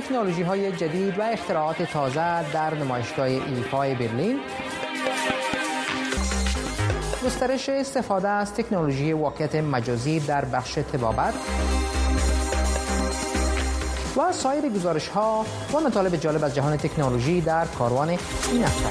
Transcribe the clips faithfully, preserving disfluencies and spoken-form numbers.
تکنولوژی‌های جدید و اختراعات تازه در نمایشگاه ایفای برلین، گسترش استفاده از تکنولوژی واقعیت مجازی در بخش طبابت و سایر گزارش‌ها و مطالب جالب از جهان تکنولوژی در کاروان این هفته.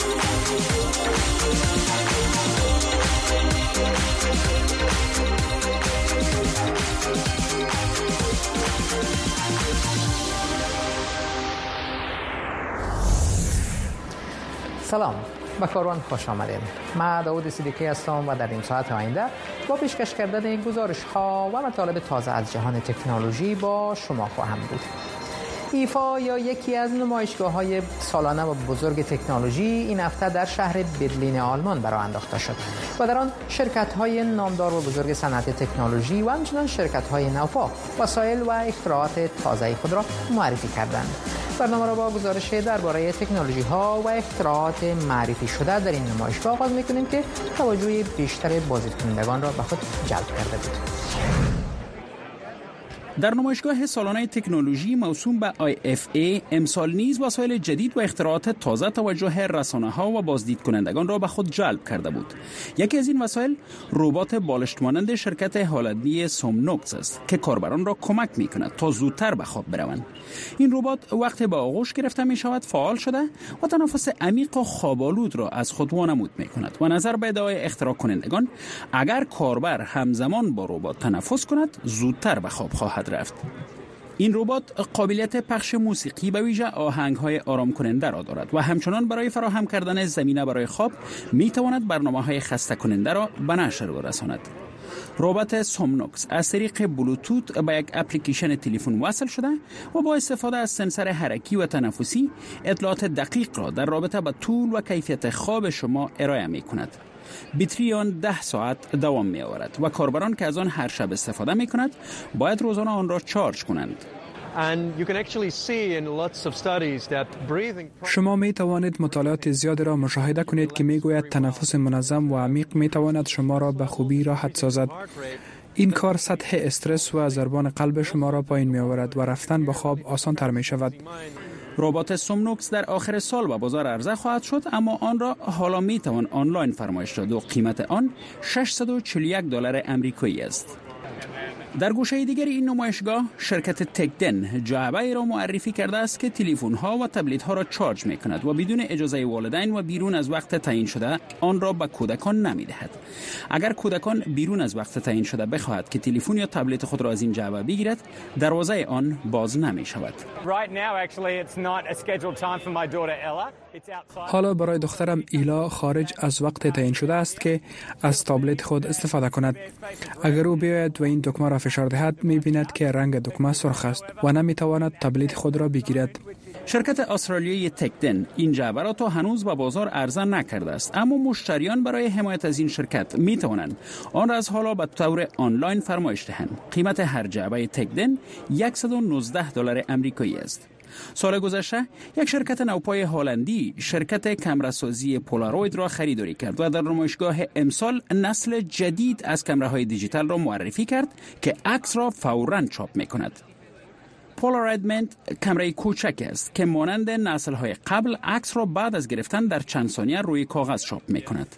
سلام، به کاروان خوش آمدید. من داود صدیقی هستم و در این ساعت آینده با پیشکش کردن گزارش‌ها و مطالب تازه از جهان تکنولوژی با شما خواهم بود. ایفا یا یکی از نمایشگاه‌های سالانه و بزرگ تکنولوژی این هفته در شهر برلین آلمان برآ انداخته شد و در آن شرکت‌های نامدار و بزرگ صنعت تکنولوژی و همچنین شرکت‌های نوپا وسایل و اختراعات تازه خود را معرفی کردند. برنامه را با گزارش درباره تکنولوژی‌ها و اختراعات معرفی شده در این نمایشگاه آغاز می‌کنیم که توجه بیشتر بازدیدکنندگان را به خود جلب کرده بود. در نمایشگاه سالانه تکنولوژی موسوم به آی اف ای امسال نیز وسایل جدید و اختراعات تازه توجه رسانه‌ها و بازدیدکنندگان را به خود جلب کرده بود. یکی از این وسایل ربات بالشت مانند شرکت هلندی سومنوکس است که کاربران را کمک می‌کند تا زودتر به خواب بروند. این ربات وقت به آغوش گرفته می‌شود فعال شده و تنفس عمیق و خواب‌آلود را از خود وانمود می‌کند و نظر به ادعای اختراع کنندگان اگر کاربر همزمان با ربات تنفس کند زودتر به خواب خواهد رفت. این ربات قابلیت پخش موسیقی به ویژه آهنگ‌های آرام کننده را دارد و همچنان برای فراهم کردن زمینه برای خواب می‌تواند برنامه‌های خسته کننده را به نشر برساند. ربات سومنوکس از طریق بلوتوت به یک اپلیکیشن تلفن وصل شده و با استفاده از سنسور حرکی و تنفسی اطلاعات دقیق را در رابطه با طول و کیفیت خواب شما ارائه می‌کند. بطری آن ده ساعت دوام می آورد و کاربران که از آن هر شب استفاده می کند باید روزانه آن را چارج کنند. شما می توانید مطالعات زیادی را مشاهده کنید که می گوید تنفس منظم و عمیق می تواند شما را به خوبی راحت سازد. این کار سطح استرس و ضربان قلب شما را پایین می آورد و رفتن به خواب آسان تر می شود. ربات سومنوکس در آخر سال به بازار عرضه خواهد شد، اما آن را حالا می توان آنلاین فرمایش داد و قیمت آن ششصد و چهل و یک دلار امریکایی است. در گوشه دیگر این نمایشگاه شرکت تکدن جعبه را معرفی کرده است که تلفن‌ها و تبلت‌ها را چارج می‌کند و بدون اجازه والدین و بیرون از وقت تعیین شده آن را به کودکان نمی‌دهد. اگر کودکان بیرون از وقت تعیین شده بخواهد که تلفن یا تبلت خود را از این جعبه بگیرد، دروازه آن باز نمی‌شود. حالا برای دخترم ایلا خارج از وقت تعیین شده است که از تابلت خود استفاده کند. اگر او بیاید و این دکمه را فشار دهد می‌بیند که رنگ دکمه سرخ است و نمی‌تواند تابلت خود را بگیرد. شرکت استرالیایی تکدن این جعبه را تا هنوز به بازار عرضه نکرده است، اما مشتریان برای حمایت از این شرکت می توانند آن را از حالا به طور آنلاین فرمایش دهند. قیمت هر جعبه تکدن صد و نوزده دلار امریکایی است. سال گذشته یک شرکت نوپای هلندی شرکت کامره‌سازی پولاروید را خریداری کرد و در نمایشگاه امسال نسل جدید از کامراهای دیجیتال را معرفی کرد که عکس را فوراً چاپ می‌کند. پولاروید کامرای کوچک است که مانند نسل‌های قبل عکس را بعد از گرفتن در چند ثانیه روی کاغذ چاپ می‌کند.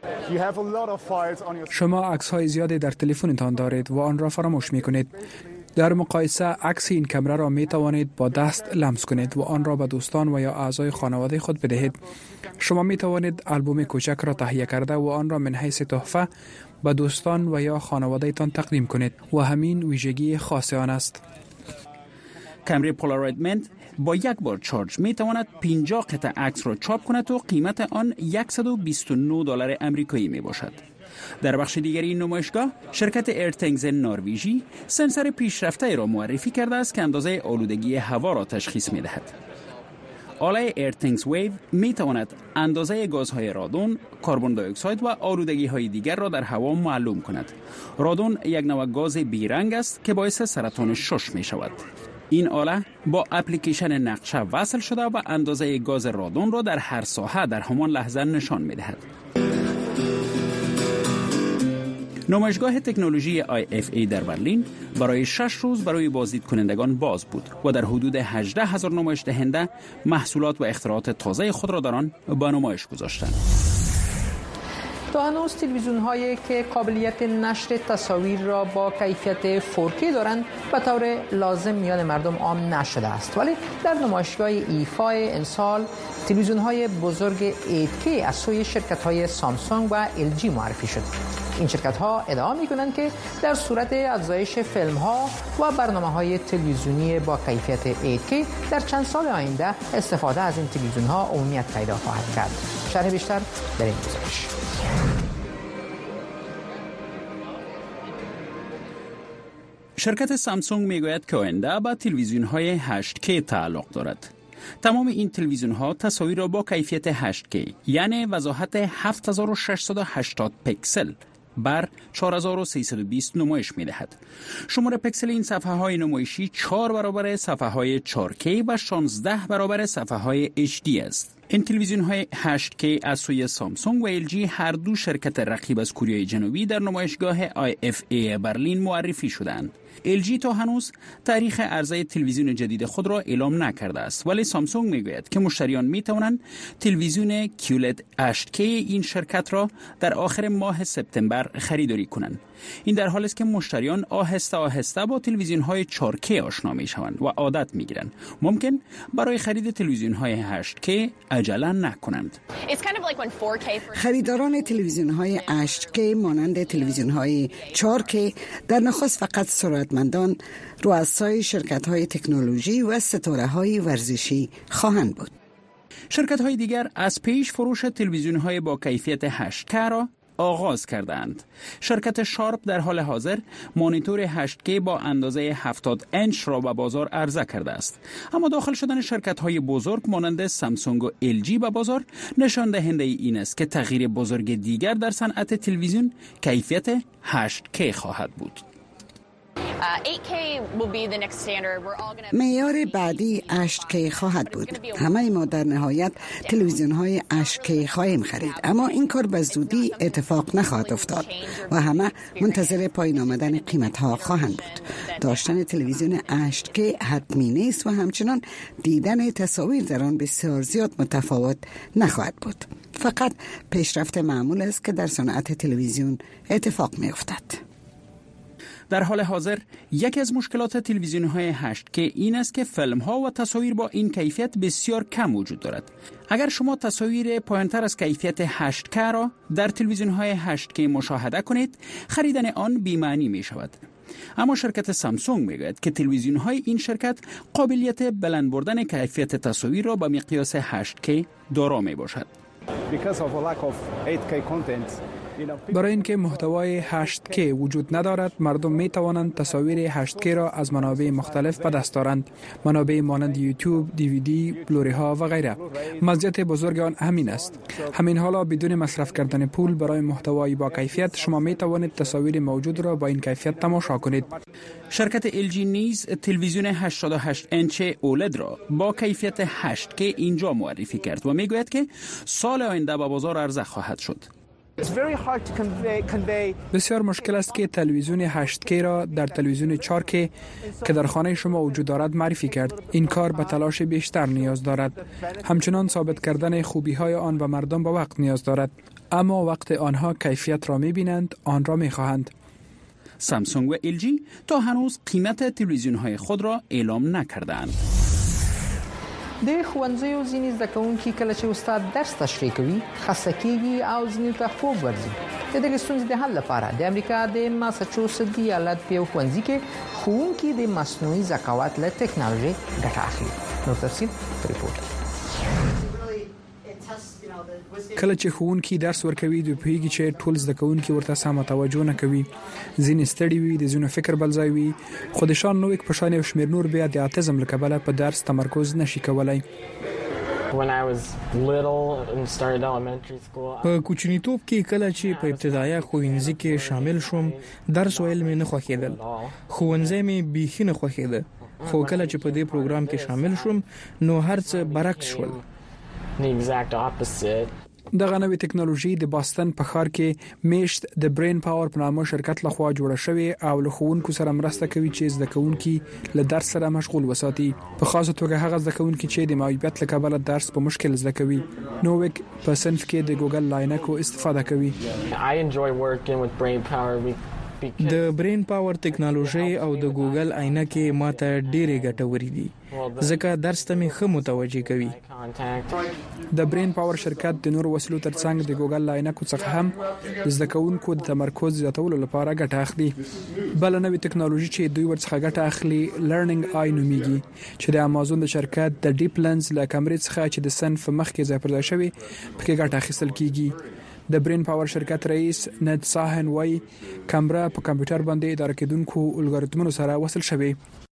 شما عکس‌های زیادی در تلفنتان دارید و آن را فراموش می‌کنید. در مقایسه عکس این کامرا را می توانید با دست لمس کنید و آن را به دوستان و یا اعضای خانواده خود بدهید. شما می توانید آلبوم کوچک را تهیه کرده و آن را من حیث تحفه به دوستان و یا خانواده تان تقدیم کنید و همین ویژگی خاص آن است. کامرای پولاروید منت با یک بار چارج می تواند پنجاه قطعه عکس را چاپ کند و قیمت آن صد و بیست و نه دلار امریکایی می باشد. در بخش دیگری این نمایشگاه شرکت ایرتنگز نروژی سنسور پیشرفته را معرفی کرده است که اندازه آلودگی هوا را تشخیص می دهد. آله ایرتنگز ویو می تواند اندازه گازهای رادون، کربن دی اکساید و آلودگی های دیگر را در هوا معلوم کند. رادون یک نوع گاز بیرنگ است که باعث سرطان شش می شود. این آله با اپلیکیشن نقشه وصل شده و اندازه گاز رادون را در هر ساحه در همان لحظه نشان می دهد. نمایشگاه تکنولوژی آی اف ای در برلین برای شش روز برای بازدید کنندگان باز بود و در حدود هجده هزار نمایش دهنده محصولات و اختراعات تازه خود را در آن به نمایش گذاشتند. تا هنوز تلویزیون هایی که قابلیت نشر تصاویر را با کیفیت فور کی دارند به طور لازم میان مردم عام نشده است، ولی در نمایشگاه ایفای امسال تلویزیون های بزرگ ایت کی از سوی شرکت های سامسونگ و ال جی معرفی شد. این شرکت ها ادعا می کنند که در صورت افزایش فیلم ها و برنامه های تلویزیونی با کیفیت ایت کی در چند سال آینده استفاده از این تلویزیون ها عمومیت پیدا خواهد کرد. شرح بیشتر در این گزارش. شرکت سامسونگ میگوید که آینده به تلویزیون های هشت کی تعلق دارد. تمام این تلویزیون ها تصاویر را با کیفیت هشت کی یعنی وضاحت هفت هزار و ششصد و هشتاد پیکسل بر چهار هزار و سیصد و بیست نمایش می دهد. شمار پیکسل این صفحه های نمایشی چهار برابر صفحه های چهار کی و شانزده برابر صفحه های اچ دی است. این تلویزیون های هشت کی از سوی سامسونگ و ال جی هر دو شرکت رقیب از کره جنوبی در نمایشگاه آی اف ای برلین معرفی شدند. ال جی تا هنوز تاریخ عرضه تلویزیون جدید خود را اعلام نکرده است، ولی سامسونگ میگوید که مشتریان می توانند تلویزیون کیولد هشت کی این شرکت را در آخر ماه سپتامبر خریداری کنند. این در حالی است که مشتریان آهسته آهسته با تلویزیون های چهار کی آشنا می شوند و عادت می گیرند. ممکن برای خرید تلویزیون های هشت کی عجله نکنند. خریداران تلویزیون های هشت کی مانند تلویزیون های چهار کی در نخست فقط ثروتمندان، رؤسای شرکت های تکنولوژی و ستاره های ورزشی خواهند بود. شرکت های دیگر از پیش فروش تلویزیون های با کیفیت هشت کی را آغاز کردند. شرکت شارپ در حال حاضر مانیتور هشت کی با اندازه هفتاد اینچ را به بازار عرضه کرده است. اما داخل شدن شرکت‌های بزرگ مانند سامسونگ و ال جی به بازار نشان دهنده این است که تغییر بزرگ دیگر در صنعت تلویزیون کیفیت هشت کی خواهد بود. معیار بعدی هشت کی خواهد بود. همه ما در نهایت تلویزیون های هشت کی خواهیم خرید، اما این کار به زودی اتفاق نخواهد افتاد و همه منتظر پایین آمدن قیمت ها خواهند بود. داشتن تلویزیون هشت کی حتمی نیست و همچنان دیدن تصاویر در آن بسیار زیاد متفاوت نخواهد بود. فقط پیشرفت معمول است که در صنعت تلویزیون اتفاق می افتد. در حال حاضر یکی از مشکلات تلویزیون های هشت کی این است که فیلم ها و تصاویر با این کیفیت بسیار کم وجود دارد. اگر شما تصاویر پایینتر از کیفیت هشت کی را در تلویزیون های هشت کی مشاهده کنید، خریدن آن بی‌معنی می شود. اما شرکت سامسونگ میگوید که تلویزیون های این شرکت قابلیت بلند بردن کیفیت تصاویر را به مقیاس هشت کی دارا می باشد. برای اینکه محتوای هشت کی وجود ندارد، مردم می توانند تصاویر هشت کی را از منابع مختلف به دست دارند، منابع مانند یوتیوب، دیویدی، بلوری ها و غیره. مزیت بزرگ آن همین است. همین حالا بدون مصرف کردن پول برای محتوای با کیفیت شما می توانید تصاویر موجود را با این کیفیت تماشا کنید. شرکت ال جی نیز تلویزیون هشتاد و هشت اینچ اولد را با کیفیت هشت کی اینجا معرفی کرد و میگوید که سال آینده به بازار عرضه خواهد شد. بسیار مشکل است که تلویزیون هشت کی را در تلویزیون چهار کی که در خانه شما وجود دارد معرفی کرد. این کار به تلاش بیشتر نیاز دارد. همچنان ثابت کردن خوبی های آن به مردم به وقت نیاز دارد. اما وقت آنها کیفیت را می بینند، آن را می خواهند. سامسونگ و ال جی تا هنوز قیمت تلویزیون های خود را اعلام نکردند. د ښوونځیو ځینې زده کوونکي کله چې استاد درس تشریح کوي خسته کېږي او ځینې ته خوب ورځي. د دغې ستونزې د حل لپاره د امریکا د ماساچوسټس ایالت په یو ښوونځي کې ښوونکي د مصنوعي ذکاوت له ټکنالوژۍ ګټه اخلي. نور تفصیل په ریپورټ کې. کله چې ښوونکي درس ورکوي دوی پوهیږي چې ټول زده کوونکي ورته سمه توجه نه کوي، ځینې ستړي وي، د ځینو فکر بل ځای وي. خو د شان نویک په شان یو شمېر نور بیا د اتزم له کبله په درس تمرکز نشي کولی. په کوچنیتوب کې کله چې په ابتدایي ښوونځي کې شامل شوم، درس ویل مې نه خوښېدل. ښوونځی مې بیخي نه خوښېده. خو کله چې په دې پروګرام کې شامل شوم نو هر څه برعکس شول. دغه نوې ټکنالوژي د باستن په ښار کې میشت د برین پاور په نامه شرکت لخوا جوړه شوې او له ښوونکو سره مرسته کوي چې زده کوونکي له درس سره مشغول وساتي. په خاصه توګه هغه زده کوونکي چې د معیوبیت له کبله درس په مشکل زده کوي. نوویک په صنف کې د ګوګل لاینکو استفاده کوي. د برین پاور ټکنالوژي او د ګوګل عینکې ماته ډېرې ګټورې دي ځکه درس ته مې ښه متوجه کوي. د برین پاور شرکت د نور وسلو ترڅنګ د ګوګل لاینکو څخه هم د زده کوونکو د تمرکز زیاتولو لپاره ګټه اخلي. بل نوې ټکنالوژي چې دوی ورڅخه ګټه اخلي لرنینګ آی نومیږي چې د امازون د شرکت د ډیپ لنز له کیمرې څخه چې د صنف مخ کې ځای پر ځای شوی پکې ګټه اخیستل کیږي. د برین پاور شرکت رئیس ند ساهن وای کیمرا په کمپیوټر باندې اداره کېدونکو الګوریتمونو سره وصل شوی.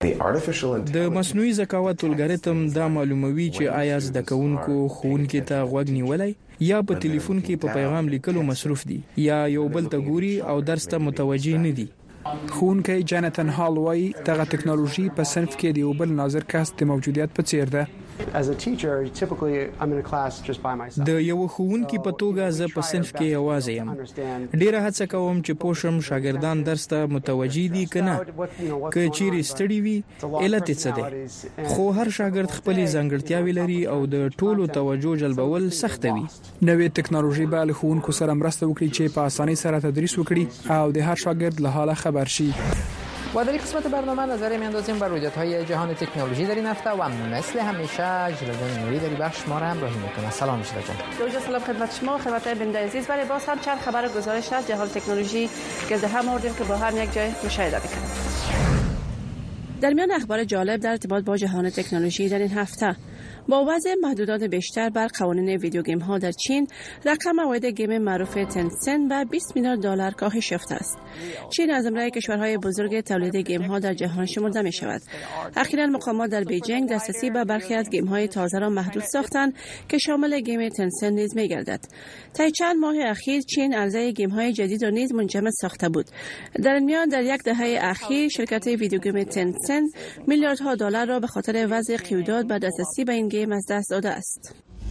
د مصنوعي ذکاوت الګوریتم دا معلوموي چې آیا زده کوونکو ښوونکي ته غوږ نیولای یا په ټلیفون کې په پیغام لیکلو مصروف دي یا یو بل ته ګوري او درس ته متوجه نه دي. ښوونکی جانتن هال وای دغه ټکنالوژي په صنف کې د یو بل ناظر کس د موجودیت په څیر ده. As a teacher, typically I'm in a class just by myself. د یو ښوونکي په توګه زه په صنف کې یوازې یم. ډیره هڅه کوم چې پوښم شاګردان درس ته متوجي دي کنه. که چیرې ستړي وي علت څه دی. خو هر شاګرد خپل ځانګړتیاوې لري او د ټولو توجه جلبول سخت وي. نوې ټکنالوژي به له ښوونکو سره مرسته وکړي چې په اسانۍ سره تدریس وکړي او د هر شاګرد له حاله خبر شي. و در این قسمت برنامه نظر میاندازیم بر رویدادهای جهان تکنولوژی در این هفته و مثل همیشه جلال نوری در بخش ما را همراهی میکنه. سلام جلال جان. دوجه سلام خدمت شما خدمت بنده عزیز. برای باز هم چند خبر گزارش از جهان تکنولوژی گرد هم آوردیم که با هم یک جای مشاهده بکنیم. در میان اخبار جالب در ارتباط با جهان تکنولوژی در این هفته با وضع محدودات بیشتر بر قوانین ویدیو گیم ها در چین، رقم عواید گیم معروف تنسن به بیست میلیارد دلار کاهش یافته است. چین از جمله کشورهای بزرگ تولید گیم ها در جهان شمرده می شود. اخیراً مقامات در بیجینگ دسترسی به برخی از گیم های تازه را محدود ساختند که شامل گیم تنسن نیز می گردد. طی چند ماه اخیر چین عرضه گیم های جدید را نیز منجمد ساخته بود. در این میان در یک دهه اخیر شرکت ویدیو گیم تنسن میلیاردها دلار را به خاطر وضع قیودات به دسترسی به این گیم از دست داده است.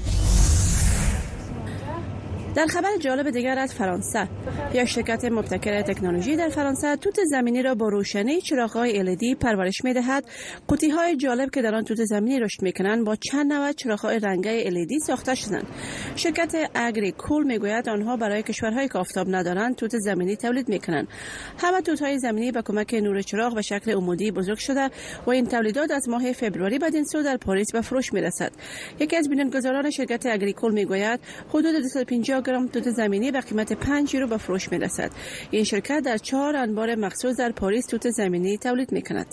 در خبر جالب دیگر از فرانسه، یک شرکت مبتکر تکنولوژی در فرانسه توت زمینی را با روشنی چراغ‌های ال ای دی پرورش می‌دهد. قوطی‌های جالب که در آن توت زمینی رشد می‌کنند با چند نوع چراغ‌های رنگی ال ای دی ساخته شدند. شرکت اگریکول میگوید آنها برای کشورهایی که آفتاب ندارند توت زمینی تولید می‌کنند. همه توت‌های زمینی با کمک نور چراغ به شکل عمودی بزرگ شده و این تولیدات از ماه فوریه بدین سو در پاریس به فروش می‌رسد. یکی از بنیانگذاران شرکت اگریکول میگوید حدود دویست و پنجاه گرم توت زمینی به قیمت پنج یورو به فروش می‌رسد. این شرکت در چهار انبار مخصوص در پاریس توت زمینی تولید می‌کند.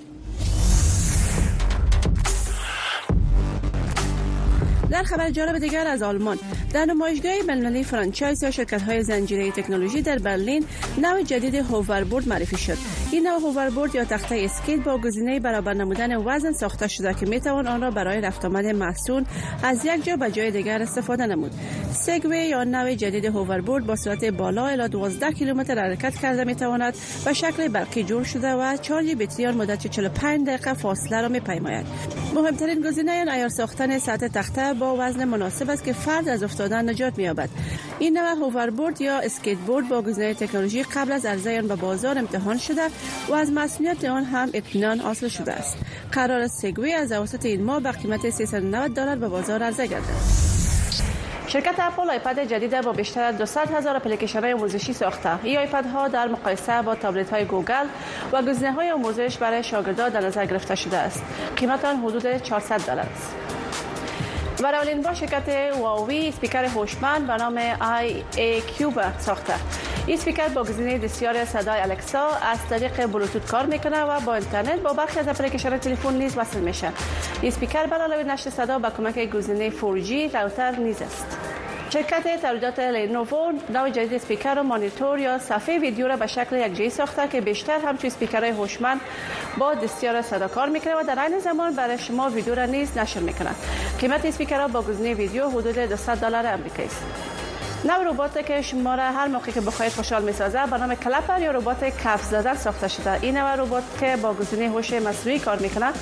در خبر جالب دیگر از آلمان، در نمایشگاه بین‌المللی فرانچایز یا شرکت‌های زنجیره تکنولوژی در برلین نوع جدید هووربورد معرفی شد. این نوع هووربورد یا تخته اسکیت با گزینه برابر نمودن وزن ساخته شده که می‌توان آن را برای رفت آمد محصول از یک جا به جای دیگر استفاده نمود. سگوی یا نوع جدید هووربورد با سرعت بالا الی دوازده کیلومتر حرکت کرده می‌تواند به شکل برقی جور شده و چارج بطری آن مدت چهل و پنج دقیقه فاصله را می‌پیماید. مهمترین گزینه این عیار ساختن سطح تخته با وزن مناسب است که فرد از افتادن نجات می‌یابد. این نوع هووربورد یا اسکیت بورد با گزینه تکنولوژی قبل از عرضه آن به بازار امتحان شده و از مسئولیت آن هم اطمینان حاصل شده است. قرار است سگوی از اواسط این ماه به قیمت سیصد و نود دلار به بازار عرضه گردد. شرکت اپل آیپد جدید با بیشتر از دویست هزار اپلیکیشن آموزشی ساخته. این آیپدها در مقایسه با تابلت‌های گوگل و گزینه‌های آموزش برای شاگردان در نظر گرفته شده است. قیمت آن حدود چهارصد دلار است. برای اولین بار شرکت هواوی اسپیکر هوشمند به نام آی ای کیوب ساخته. این اسپیکر با گزینه دستیار صدای الکسا از طریق بلوتوث کار میکنه و با اینترنت با برخی از اپلیکیشن تلفن نیز وصل میشه. این اسپیکر به علاوه نشر صدا با کمک گزینه فور جی راوتر نیز است. شرکت تولیدات لنوو نوع جدید اسپیکر و مانیتور یا صفحه ویدیو را به شکل یکجایی ساخته که بیشتر همچون اسپیکرهای هوشمند با دستیار صدا کار میکنه و در عین زمان برای شما ویدیو را نیز نشر میکنه. قیمت اسپیکرها با گزینه ویدیو حدود دویست دلار آمریکایی است. نوع ربات که شما را هر موقع که بخواید خوشحال میسازه به نام کلپر یا ربات کف زدن ساخته شده. این نوع ربات که با گزینه هوش مصنوعی کار میکنه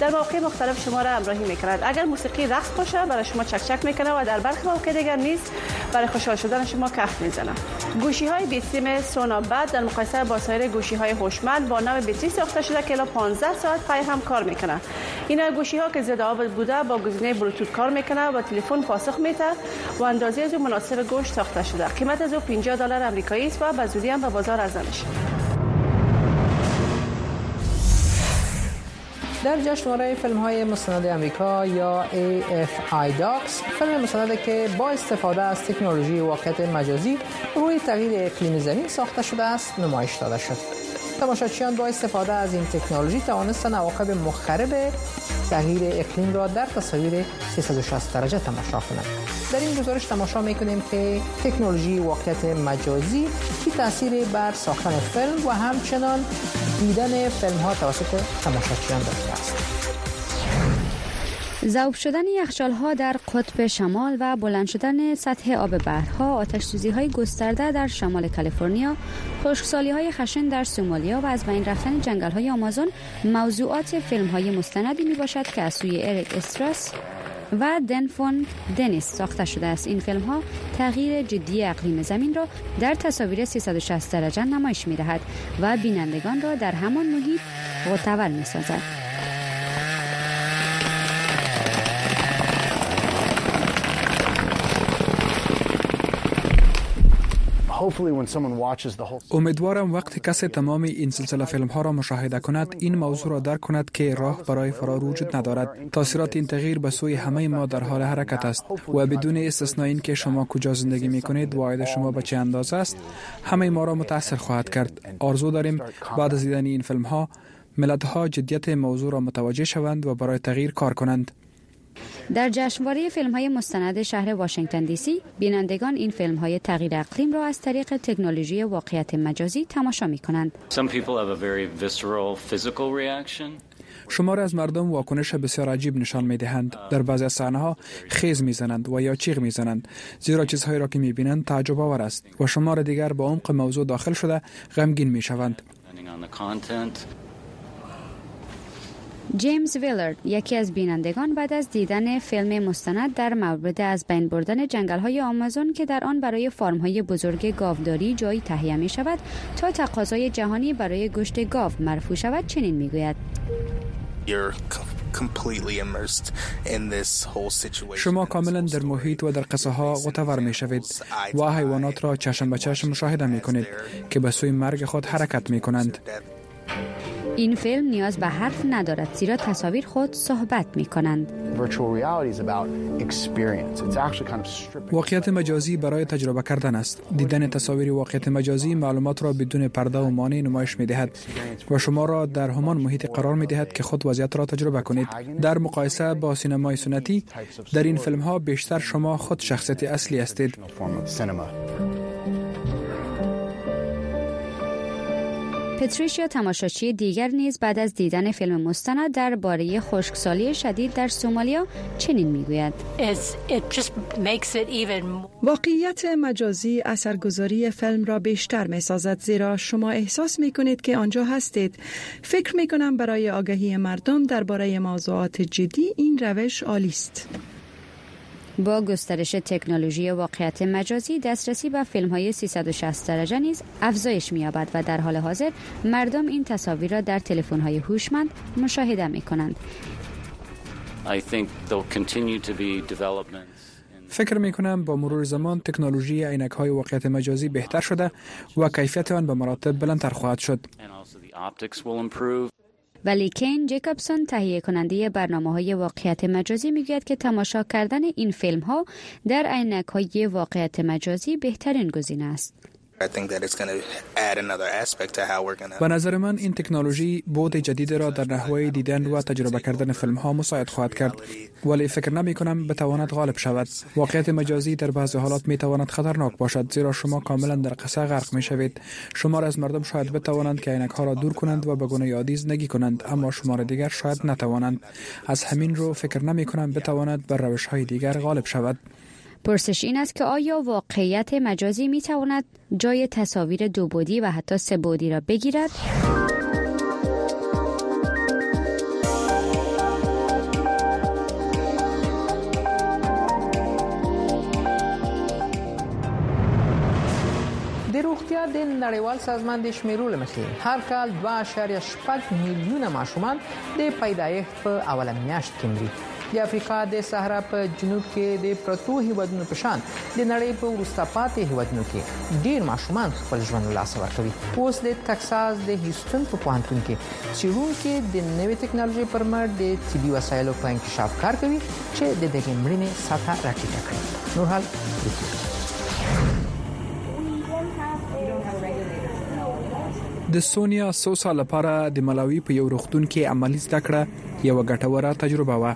در مواقع مختلف شما را همراهی می‌کند. اگر موسیقی رقص باشه برای شما چک چک می‌کنه و در برخی مواقع دیگر نیز برای خوشحال شدن شما کف می‌زنه. گوشی‌های بیتسیم سونابد در مقایسه با سایر گوشی‌های هوشمند با نوع بیتری ساخته شده که الی پانزده ساعت پای هم کار می‌کنه. این گوشی‌ها که ضد آب بوده با گزینه بلوتوث کار می‌کنه و تلفن پاسخ میده و اندازه از مناسب گوش ساخته شده. قیمت از او پنجاه دلار آمریکایی است و به زودی هم به بازار عرضه میشه. در جشنواره فیلم‌های مستند آمریکا یا ای اف آی داکس، فیلم مستندی که با استفاده از تکنولوژی واقعیت مجازی روی تغییر اقلیم زمین ساخته شده است نمایش داده شد. تماشاچیان با استفاده از این تکنولوژی توانستند عواقب مخرب تغییر اقلیم را در تصاویر سیصد و شصت درجه تماشا کنند. در این گزارش تماشا می‌کنیم که تکنولوژی واقعیت مجازی چه تأثیری بر ساختن فیلم و همچنان دیدن فیلم‌ها توسط تماشاچیان داشته است. ذوب شدن یخچال‌ها در قطب شمال و بلند شدن سطح آب بحرها، آتش‌سوزی‌های گسترده در شمال کالیفرنیا، خشکسالی‌های خشن در سومالیا و از بین رفتن جنگل‌های آمازون موضوعات فیلم‌های مستندی میباشد که از سوی اریک استراس و دنفون دنیس ساخته شده است. این فیلم‌ها تغییر جدی اقلیم زمین را در تصاویر سیصد و شصت درجه نمایش می‌دهد و بینندگان را در همان محیط معتبر می‌سازد. امیدوارم وقتی کسی تمام این سلسله فیلم ها را مشاهده کند این موضوع را درک کند که راه برای فرار وجود ندارد. تاثیرات این تغییر به سوی همه ما در حال حرکت است و بدون استثناء این که شما کجا زندگی می کنید و عاید شما به چه اندازه است همه ما را متاثر خواهد کرد. آرزو داریم بعد از دیدن این فیلم ها ملت ها جدیت موضوع را متوجه شوند و برای تغییر کار کنند. در جشنواره فیلم‌های مستند شهر واشنگتن دی سی، بینندگان این فیلم‌های تغییر اقلیم را از طریق تکنولوژی واقعیت مجازی تماشا می‌کنند. شمار از مردم واکنش بسیار عجیب نشان می‌دهند. در بعضی از صحنه‌ها خیز می‌زنند و یا چیغ می‌زنند، زیرا چیزهایی را که می‌بینند تعجب آور است و شمار دیگر با عمق موضوع داخل شده غمگین می‌شوند. جیمز ویلرد، یکی از بینندگان، بعد از دیدن فیلم مستند در مورد از بین بردن جنگل‌های آمازون که در آن برای فارم‌های بزرگ گاوداری جایی تهیه می‌شود تا تقاضای جهانی برای گوشت گاو مرفوع شود، چنین می‌گوید: شما کاملا در محیط و در قصه ها غوطه‌ور می شوید و حیوانات را چشم به چشم مشاهده می کنید که به سوی مرگ خود حرکت می کنند. این فیلم نیاز به حرف ندارد زیرا تصاویر خود صحبت می کنند. واقعیت مجازی برای تجربه کردن است. دیدن تصاویر واقعیت مجازی معلومات را بدون پرده و مانع نمایش می دهد و شما را در همان محیط قرار می دهد که خود وضعیت را تجربه کنید. در مقایسه با سینمای سنتی، در این فیلم ها بیشتر شما خود شخصیت اصلی هستید. پتریشیا، تماشاچی دیگر، نیز بعد از دیدن فیلم مستند درباره خشکسالی شدید در سومالیا چنین میگوید: واقعیت مجازی اثرگذاری فیلم را بیشتر میسازد زیرا شما احساس میکنید که آنجا هستید. فکر میکنم برای آگاهی مردم درباره موضوعات جدی این روش عالی است. با گسترش تکنولوژی واقعیت مجازی، دسترسی به فیلم‌های سیصد و شصت درجه نیز افزایش می‌یابد و در حال حاضر مردم این تصاویر را در تلفن‌های هوشمند مشاهده می‌کنند. فکر می‌کنم با مرور زمان تکنولوژی عینک‌های واقعیت مجازی بهتر شده و کیفیت آن به مراتب بلندتر خواهد شد. ولی کین جیکابسون، تهیه کننده برنامه‌های واقعیت مجازی، میگوید که تماشا کردن این فیلم‌ها در عینک‌های واقعیت مجازی بهترین گزینه است. به نظر من این تکنولوژی بعد جدید را در نحوه دیدن و تجربه کردن فیلم ها مساعد خواهد کرد، ولی فکر نمی کنم بتواند غالب شود. واقعیت مجازی در بعضی حالات می تواند خطرناک باشد زیرا شما کاملا در قصه غرق می شوید. شمار از مردم شاید بتوانند که عینک ها را دور کنند و به گونه یادی زندگی کنند، اما شمار دیگر شاید نتوانند. از همین رو فکر نمی کنم بتواند بر روش های دیگر غالب شود. پرسش این است که آیا واقعیت مجازی می تواند جای تصاویر دو بعدی و حتی سه بعدی را بگیرد؟ د روغتیا د نړیوال سازمان د شمیرو لمخې هر کال دوه اعشاریه شپږ میلیونه ماشومان د پیدایښت په اوله میاشت کې مري. د افریقا د صحرا په جنوب کې د پرتو هیوادونو په شان د نړۍ په وروسته پاتې هیوادونو کې ډیر ماشومان خپل ژوند له لاسه ورکوي. اوس د ټکساس د هیوستن په پوهنتون کې څېړونکي د نوې ټکنالوژي پر مټ د طبي وسایلو په انکشاف کار کوي چې د دغې مړینې سطح راټیټه کړي. نور حال د سونیا سوسا لپاره د ملاوي په یو روغتون کې عملي زده کړه یو ګټوره تجربه و.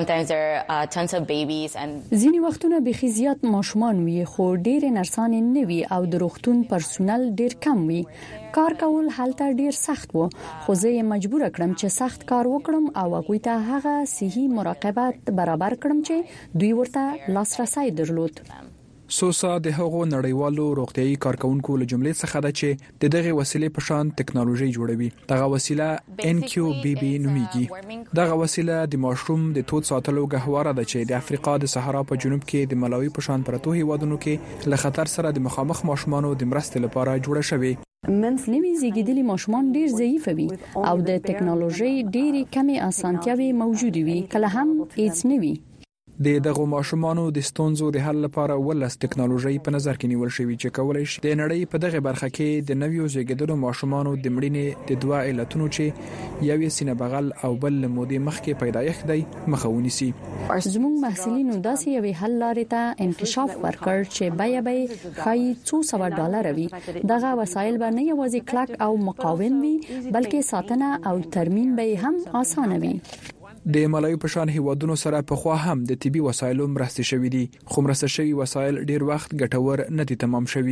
ځینې وختونه به خزيات ماشومان وي خو ډېر نرسانې نه وي او د روغتون پرسونل ډېر کم وي. کار کول هلته ډېر سخت وو خو زه یې مجبور کړم چې سخت کار وکړم او هغه ته هغه صحي مراقبت برابر کړم چې دوی ورته لاسرسي درلود. سوسا د هغو نړیوالو روغتيایي کارکونکو له جملې څخه ده چې د دغه وسیلې په شان ټکنالوژي جوړوي. دغه وسیله ان کیو بی بی نوميږي. دغه وسیله د ماشوم د تود ساتلو غواره ده چې د افریقا د صحرا په جنوب کې د ملاوي په شان پرتو هیوادونو کې له خطر سره د مخامخ ماشومانو د مرستې لپاره جوړه شوې. نوي زیږیدلي ماشومان ډیر ضعیف وي او د ټکنالوژي ډېری کمې اسانتیاوې موجود وي کله هم هیڅ نه وي. د دغه ماشومانو د ستونزو د حل لپاره ولس ټکنالوژي په نظر کې نیول شوی چې کولای شي د نړۍ په دغه برخه کې د نویو زیږیدلو ماشومانو د مړینې د دوه علتونو چې یو سینه بغل او بل مودې مخکې پیدایښت دی مخاوني سي. زموږ محصلینو داسې یو حل لارې ته انکشاف ورکړ چې بیا به خای څو سو ډالر وي. دغه وسایل به نه یوازې کلک او مقاوم وي بلکې ساتنه او ترمیم به هم اسانه وي. د ملاوي په شان هیوادونو سره په خوا هم د طبي وسایلو مرستې شوې دي خو مرستې شوی وسایل ډیر وخت ګټور نه دي تمام شوي.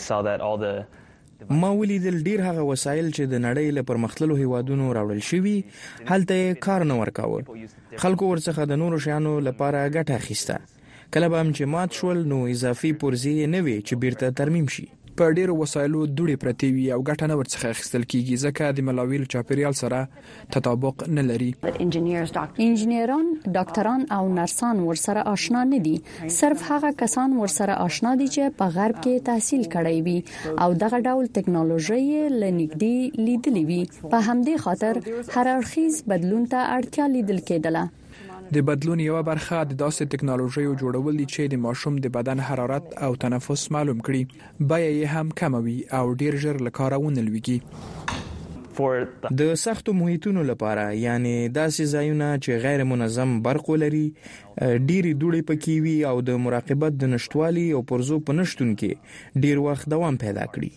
ما ولیدل ډیر هغه وسایل چې د نړۍ له پرمختللو هیوادونو راوړل شوي هلته کار نه ورکاوه. خلکو ورڅخه د نورو شیانو لپاره ګټه اخیسته. کله به هم چې مات شول نو اضافي پرزې نه وي چې بیرته ترمیم شي. په ډیرو وسایلو دوړې پرتی وي او ګټه نه ورڅخه اخیستل کیږي ځکه د ملاوي له چاپیریال سره تطابق نه لري. انجنیران، ډاکټران او نرسان ورسره آشنا نه دي. صرف هغه کسان ورسره آشنا دي چې په غرب کې تحصیل کړی وي او دغه ډول ټکنالوژي لنګدي لیدلې وي. په همدې خاطر هر اړخیز بدلون ته اړتیا لیدل کېدله. د بدلون یو برخه د داسې ټکنالوژي جوړول دي چې د ماشوم د بدن حرارت او تنفس معلوم کړي. بیه یې هم کم وي او ډیر ژر له کاره ونه لويږي. د سختو محیطونو لپاره یعنی داسې ځایونه چې غیر منظم برق لري ډیری دوړې پکې وي او د مراقبت د نشټوالي او پرزو په نشټون کې ډیر وخت دوام پیدا کړي.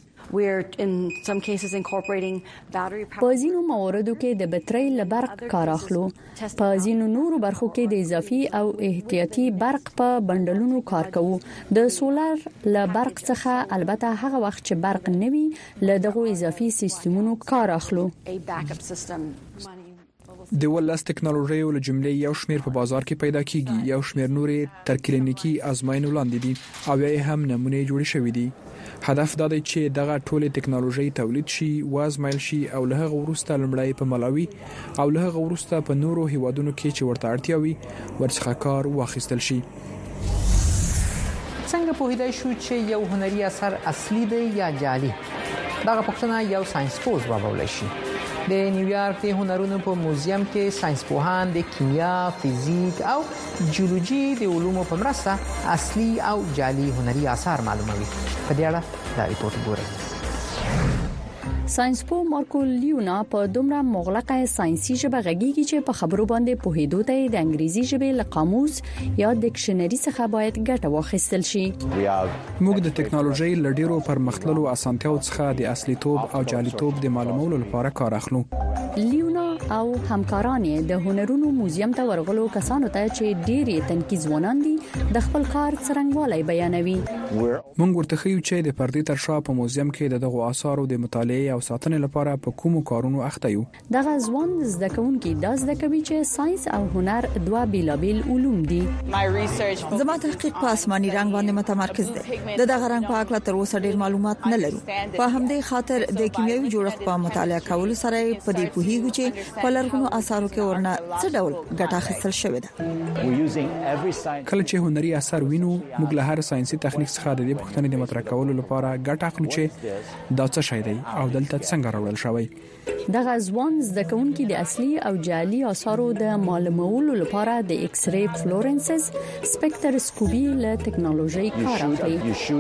په ځینو مواردو کې د بټرۍ له برق کار اخلو. په ځینو نورو برخو کې د اضافي او احتیاطي برق په بندلونو کار کوو. د سولر له برق څخه البته هغه وخت چې برق نه وي له دغه اضافي سیستمونو کار اخلو. د ولس ټکنالوژي له جملې یو شمیر په بازار کې پیدا کیږي. یو شمیر نورې تر کلینیکي آزمایښت وړاندې دي او یې هم نمونه جوړې شوې دي. هدف دا دی چې دغه ټوله ټکنالوژي تولید شي، وازمایل شي او له هغه وروسته لمړی په ملاوي او له هغه وروسته په نورو هیوادونو کې چې ورته اړتیا وي ورڅخه کار واخیستل شي. څنګه پوهیدای شو چې یو هنري اثر اصلي دی یا جعلي؟ دغه پوښتنه یو ساينس پوز وبولای شي. د نیویارک د هنرونو په موزیم کې ساينس پوهان د کیمیا، فزیک او جیولوژي د علومو په مرسته اصلي او جعلي هنري آثار معلوموي. په دې اړه دا ریپورت ګورئ. ساينس پو مارکو لیونا په دومره مغلقه ساينسي ژبه غږیږي چې په خبرو باندې پوهېدو ته د انګریزي ژبې له قاموس یا ډکشنري څخه باید ګټه واخیستل شي. موږ د ټکنالوژي لډیرو پرمختللو اسانتیاو څخه د اصلي توپ او جعلي توپ د معلومولو لپاره کار اخلو. لیونا او همکاران د هنرونو موزیم ته ورغلو کسانو ته چې ډېری تنکي ځوانان دي د خپل کار څرنګوالی بیانوي. موږ ورته خیو چې د پردې تر شا په موزیم کې د دغو آثارو د مطالعه او ساتنې لپاره په کومو کارونو اخته یو. دغه ځوان زده کوونکي دا زده کوي چې ساينس او هنر دوه بیلابیل علوم دي. زما تحقیق په آسماني رنګ باندې متمرکز دی. د دغه رنګ په اړه تر اوسه ډېر معلومات نه لرو. په همدې خاطر د کیمیاوي جوړښت په مطالعه کولو سره په دې پوهیږو چې په لرغونو آثارو کې ورنه څه ډول ګټه اخیستل شوې ده. کله چې هنري اثر وینو موږ له هر ساينسي تخنیک څخه د دې پوښتنې د مطرح کولو لپاره ګټه اخلو چې دا څه شی دی او دلته څنګه راوړل شوی. دغه ځوان زده کوونکي د اصلي او جعلي آثارو د معلومولو لپاره د ایکس ری فلورنسز سپیکټروسکوپي له ټکنالوژي کار اخلي.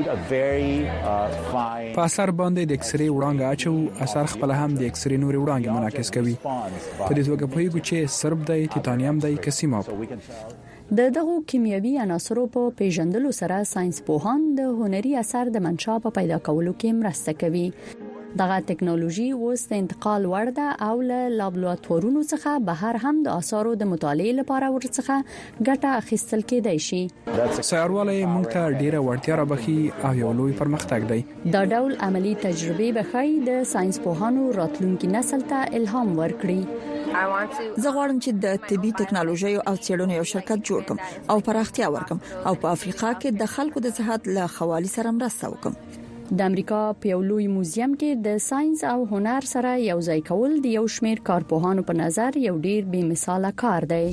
په اثر باندې د ایکس ری وړانګه اچو، اثر خپل هم د ایکس ری نوري وړانګې منعکس کوي. په دې توګه پوهیږو چې سرب دی، ټیټانیم دی، کسیماب. د دغه کیمیاوي عناصرو په پیژندلو سره ساينس پوهان د هنري اثر د منشأ په پیدا کولو کې مرسته کوي. دغه ټکنالوژي اوس د انتقال وړ ده او له لابراتوارونو څخه بهر هم د آثارو د مطالعې لپاره ورڅخه ګټه اخیستل کېدای شي. سیارواله موږ ته ډیره وړتیا رابخي او یو لوی پرمختګ دی. دا ډول عملی تجربه بخای د ساينس پوهانو راتلونکي نسل ته الهام ورکړي. زه غواړم چې د طبي ټکنالوژي او څېړنو یو شرکت جوړ کړم او پراختیا ورکړم او په افریقا کې د خلکو د صحت له خوالي سره مرسته وکړم. د امریکا په یو لوی موزیم کې د ساينس او هنر سره یو ځای کول د یو شمېر کارپوهانو په نظر یو ډیر بې مثاله کار دی.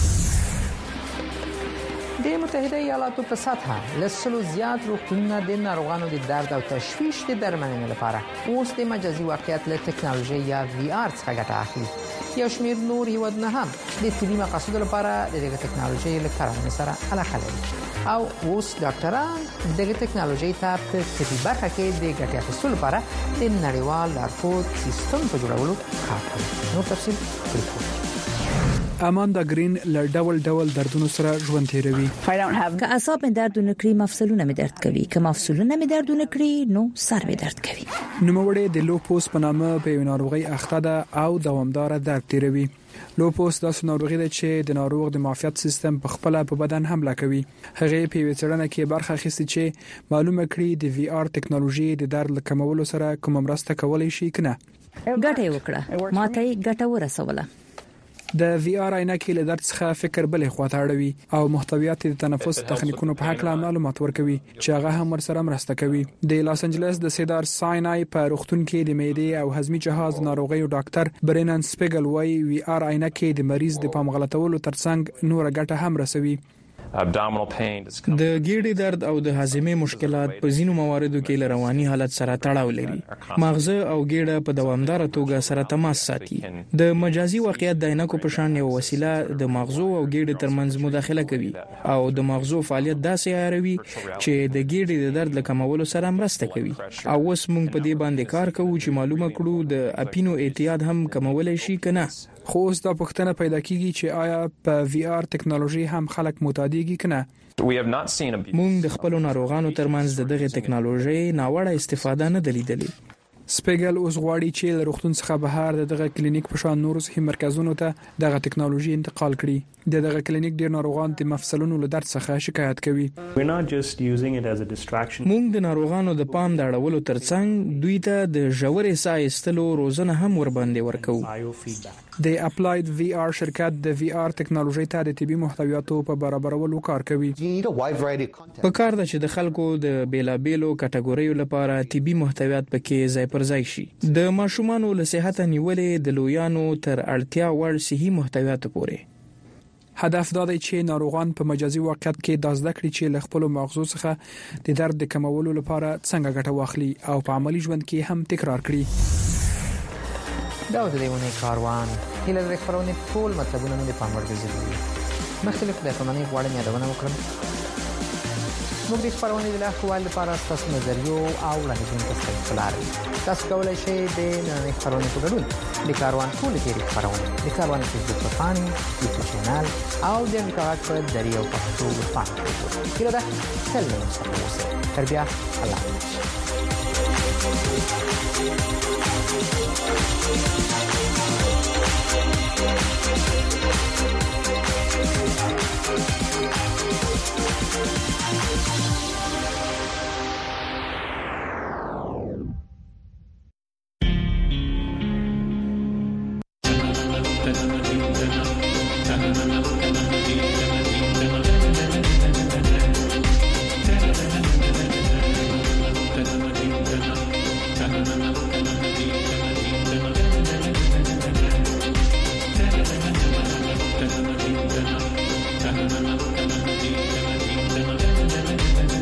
د متحده ایالاتو په سطحه لسلو زیات روغتونونه د ناروغانو د درد او تشویش د درملنې لپاره اوس د مجازي واقعیت له ټکنالوژي یا وی آر څخه ګټه اخلي. یو شمېر نور هیوادونه هم د طبي مقاصدو لپاره د دغه ټکنالوژي له کارونې سره علاقه لري او اوس ډاکټران دغه ټکنالوژي ته په طبي برخه کې د ګټې اخیستلو لپاره د نړیوال لارښود سیستم په جوړولو کار کوي. نور تفصیل ولیکو. اماندا گرین له ډول ډول دردونو سره ژوند تیروي. که اعصاب مې درد نه کړی، مفصلونه مې درد کوي. که مفصلونه مې درد نه کړی، نو سر مې درد کوي. نوموړی د لوپوس په نامه په یو ناروغي اخته ده او دوامدار درد تیروي. لوپوس داسې ناروغي ده چې د ناروغ د معافیت سیستم په خپل په بدن حمله کوي. هغه په یو څېړنه کې برخه اخیستې چې معلومه کړي د وی آر ټکنالوژي د درد کمولو سره کوم مرسته کولای شي کنه. ګټه وکړه، ماته ګټه ورسوله. د وی آر عینکې له درد څخه فکر بلې خواته اړوي او محتویات د تنفس تخنیکونو په حق له معلومات ورکوي چې هغه هم ورسره مرسته کوي. د لاس انجلس د سیدار ساینای په روغتون کې د معدې او هضمي جهاز ناروغیو ډاکټر برینن سپیګل وايي وی آر عینکې د مریض د پام غلطولو ترڅنګ نور ګټه هم رسوي. د ګیډې درد او د هاضمې مشکلات په ځینو مواردو کې له رواني حالت سره تړاو لري. مغزه او ګیډه په دوامدار توګه سره تماس ساتي. د مجازي واقعیت د عینکو په شان یو وسیله د مغزو او ګیډې ترمنځ مداخله کوي او د مغزو فعالیت داسې عیاروي چې د ګیډې د درد له کمولو سره مرسته کوي. او اوس موږ په دې باندې کار کوو چې معلومه کړو د اپینو اعتیاد هم کمولای شي کنه. خو اوس دا پوښتنه پیدا کیږي چې آیا په وی آر ټکنالوژي هم خلک متادیږي کنه. موږ د خپل ناروغانو ترمنځ د دغه ټکنالوژي ناوړه استفاده نه دلیدلې. سپیګل اوس غواړي چې له روغتون څخه بهر دغه کلینیک په شان نورو صحي مرکزونو ته دغه ټکنالوژي انتقال کړي. دغه کلینیک ډیر ناروغان د مفصلونو له درد څخه شکایت کوي. موږ د ناروغانو د پام د اړولو ترڅنګ دوی ته د ژورې ساه ایستلو روزنه هم ورباندې ورکوو. د اپلاید وی آر شرکت د وی آر ټکنالوژي ته د طبي محتویاتو په برابرولو کار کوي. په کار ده چې د خلکو د بیلابیلو کټګوریو لپاره طبي محتویات پکې ځای پر ځای شي. د ماشومانو له صحت نیولې د لویانو تر اړتیا وړ صحي محتویات پورې. هدف دا دی چې ناروغان په مجازي واقعیت کې د زده کړې چې له خپل مغزو څخه د درد د کمولو لپاره څنګه ګټه واخلي او په عملی ژوند کې هم تکرار کړي. دا د دیونه کاروان هله د خبرونه ټول مطلبونه د پام وړ ګرځي. مختلف پلیټفارمونه غواړم یادونه وکړم. موږ د خبرونه د احوال لپاره تاسو نظریو او وړاندیزونه تاسو خلاري. تاسو کولای شئ د نړۍ خبرونه په ګډون د کاروان ټول کې خبرونه د کاروان فیسبوک پاڼې، یوټیوب چینل او د امریکا په دریو پښتو پاڼه. کله دا سلام سره تربیه الله Thank you.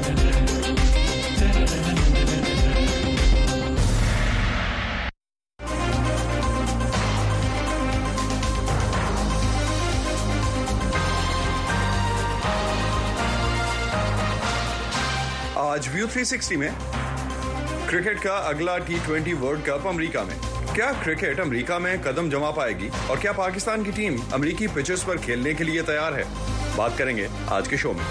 आज view three sixty में cricket का अगला T twenty world cup America में। क्या cricket America में कदम जमा पाएगी और क्या पाकिस्तान की टीम अमेरिकी पिचेस पर खेलने के लिए तैयार है? बात करेंगे आज के शो में।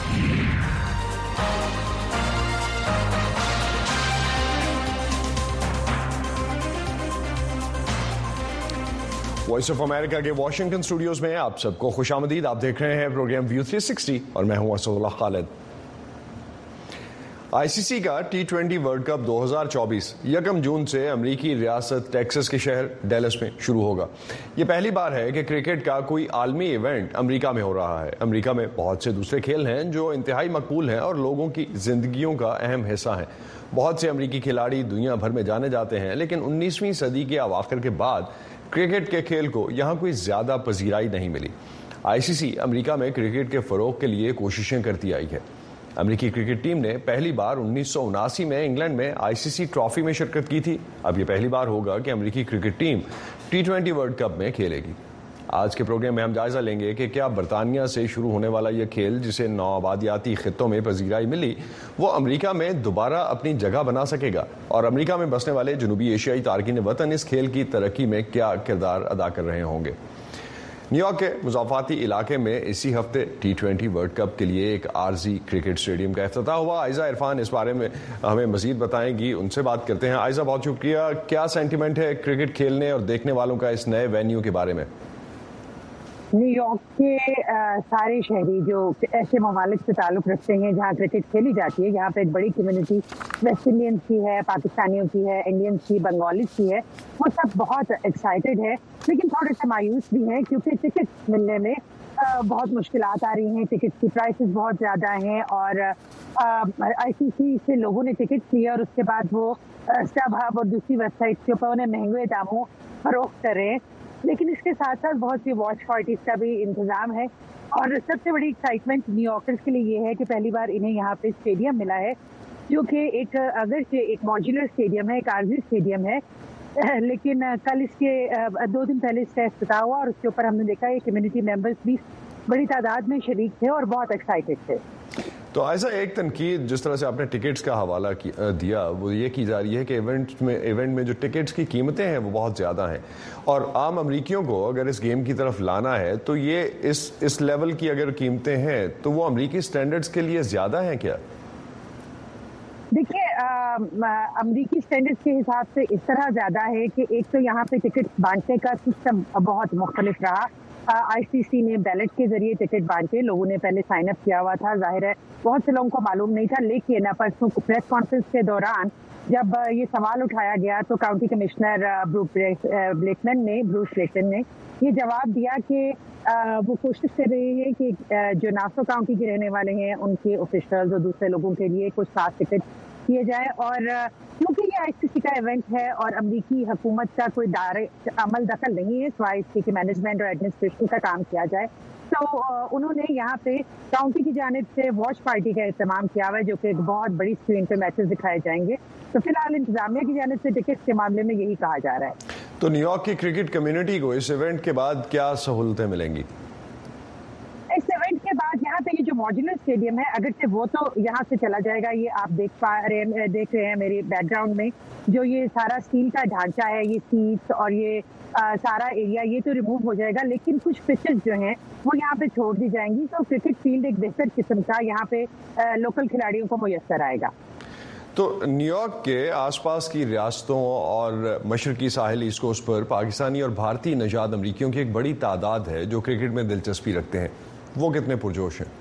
वॉइस ऑफ अमेरिका के वॉशिंगटन स्टूडियोज में आप सबको खुशामदीद। आप देख रहे हैं प्रोग्राम व्यू थ्री सिक्सटी और मैं हूं असदुल्लाह खालिद। आईसीसी का टी ट्वेंटी वर्ल्ड कप दो हज़ार चौबीस यकम जून से अमेरिकी रियासत टेक्सास के शहर डैलस में शुरू होगा। ये पहली बार है कि क्रिकेट का कोई आलमी इवेंट अमेरिका में हो रहा है। अमेरिका में बहुत से दूसरे खेल हैं जो इंतहाई मकबूल हैं और लोगों की जिंदगियों का अहम हिस्सा हैं। बहुत से अमेरिकी खिलाड़ी दुनिया भर में जाने जाते हैं, लेकिन उन्नीसवीं सदी के अवाखिर के बाद क्रिकेट के खेल को यहाँ कोई ज्यादा पजीराई नहीं मिली। आईसीसी अमेरिका में क्रिकेट के फरोग के लिए कोशिशें करती आई है। अमेरिकी क्रिकेट टीम ने पहली बार उन्नीस सौ उनासी में इंग्लैंड में आईसीसी ट्रॉफी में शिरकत की थी। अब ये पहली बार होगा कि अमेरिकी cricket team T twenty world cup में खेलेगी। आज के प्रोग्राम में हम जायजा लेंगे कि क्या बरतानिया से शुरू होने वाला यह खेल, जिसे नौ आबादियाती खित्तों में पजीराई मिली, वो अमेरिका में दोबारा अपनी जगह बना सकेगा और अमेरिका में बसने वाले जनूबी एशियाई तारकीन वतन इस खेल की तरक्की में क्या किरदार अदा कर रहे होंगे। न्यूयॉर्क के मुज़ाफ़ाती इलाके में इसी हफ्ते टी ट्वेंटी वर्ल्ड कप के लिए एक आरजी क्रिकेट स्टेडियम का इफ्तिताह हुआ। आयजा इरफान इस बारे में हमें मजीद बताएंगी, उनसे बात करते हैं। आयजा, बहुत शुक्रिया। क्या सेंटिमेंट है क्रिकेट खेलने और देखने वालों का इस नए वेन्यू के बारे में? न्यूयॉर्क के आ, सारे शहरी जो ऐसे ममालिक से ताल्लुक रखते हैं जहाँ क्रिकेट खेली जाती है, यहाँ पे एक बड़ी कम्युनिटी वेस्ट इंडियंस की है, पाकिस्तानियों की है, इंडियंस की, बंगालीज की है, वो सब बहुत एक्साइटेड है, लेकिन थोड़े से मायूस भी हैं क्योंकि टिकट मिलने में आ, बहुत मुश्किलात आ रही हैं। टिकट की प्राइसेस बहुत ज़्यादा हैं और आईसीसी से लोगों ने टिकट लिए और उसके बाद वो स्टब हब और दूसरी वेबसाइट के ऊपर उन्हें महंगे दामों फरोख्त कर रहे हैं। लेकिन इसके साथ साथ बहुत सी वॉच पार्टीज का भी इंतजाम है और सबसे बड़ी एक्साइटमेंट न्यूयॉर्कर्स के लिए ये है कि पहली बार इन्हें यहाँ पे स्टेडियम मिला है, जो कि एक अगर से एक मॉड्यूलर स्टेडियम है, एक आरजी स्टेडियम है, लेकिन कल इसके दो दिन पहले इसका इफ्तिताह हुआ और उसके ऊपर हमने देखा ये कम्युनिटी मेंबर्स भी बड़ी तादाद में शरीक थे और बहुत एक्साइटेड थे। तो ऐसा एक तनकीद जिस तरह से आपने टिकट्स का हवाला दिया, वो ये की जा रही है कि इवेंट में इवेंट में जो टिकट्स की कीमतें हैं वो बहुत ज़्यादा हैं और आम अमरीकियों को अगर इस गेम की तरफ लाना है तो ये इस इस लेवल की अगर कीमतें हैं तो वो अमरीकी स्टैंडर्ड्स के लिए ज़्यादा हैं क्या? देखिए, अमरीकी स्टैंडर्ड्स के हिसाब से इस तरह ज़्यादा है कि एक तो यहाँ पे टिकट बांटने का सिस्टम बहुत मुख्तलिफ रहा। आईसीसी ने बैलेट के जरिए टिकट बांटे, लोगों ने पहले साइन अप किया हुआ था, जाहिर है बहुत से लोगों को मालूम नहीं था, लेकिन परसों प्रेस कॉन्फ्रेंस के दौरान जब ये सवाल उठाया गया तो काउंटी कमिश्नर ब्लेकमैन ने ब्रूस ब्लेकमैन ने ये जवाब दिया कि वो कोशिश कर रहे हैं कि जो नासो काउंटी के रहने वाले हैं उनके ऑफिशियल्स और दूसरे लोगों के लिए कुछ खास टिकट किए जाए और क्योंकि ये आईसीसी का इवेंट है और अमरीकी हुकूमत का कोई दायरे अमल दखल नहीं है, सिवाय इसके कि मैनेजमेंट और एडमिनिस्ट्रेशन का काम किया जाए, तो उन्होंने यहाँ पे काउंटी की जानिब से वॉच पार्टी का इस्तेमाल किया हुआ है, जो कि एक बहुत बड़ी स्क्रीन पे मैचेस दिखाए जाएंगे। तो फिलहाल इंतजामिया की जानिब से टिकट के मामले में यही कहा जा रहा है। तो न्यूयॉर्क की क्रिकेट कम्युनिटी को इस इवेंट के बाद क्या सहूलतें मिलेंगी? इस इवेंट के बाद यहाँ पे ये जो मॉड्यूलर स्टेडियम है, अगर से वो तो यहाँ से चला जाएगा, ये आप देख पा रहे देख रहे हैं मेरे बैकग्राउंड में जो ये सारा स्टील का ढांचा है, ये सीट्स और ये आ, सारा एरिया ये तो रिमूव हो जाएगा, लेकिन कुछ पिचेस जो हैं वो यहाँ पे छोड़ दी जाएंगी। तो क्रिकेट फील्ड एक बेहतर किस्म का यहाँ पे आ, लोकल खिलाड़ियों को मुयस्सर आएगा। तो न्यूयॉर्क के आसपास की रियासतों और मशरकी साहिल ईस्ट कोस्ट पर पाकिस्तानी और भारतीय नजाद अमरीकियों की एक बड़ी तादाद है जो क्रिकेट में दिलचस्पी रखते हैं। वो कितने पुरजोश हैं?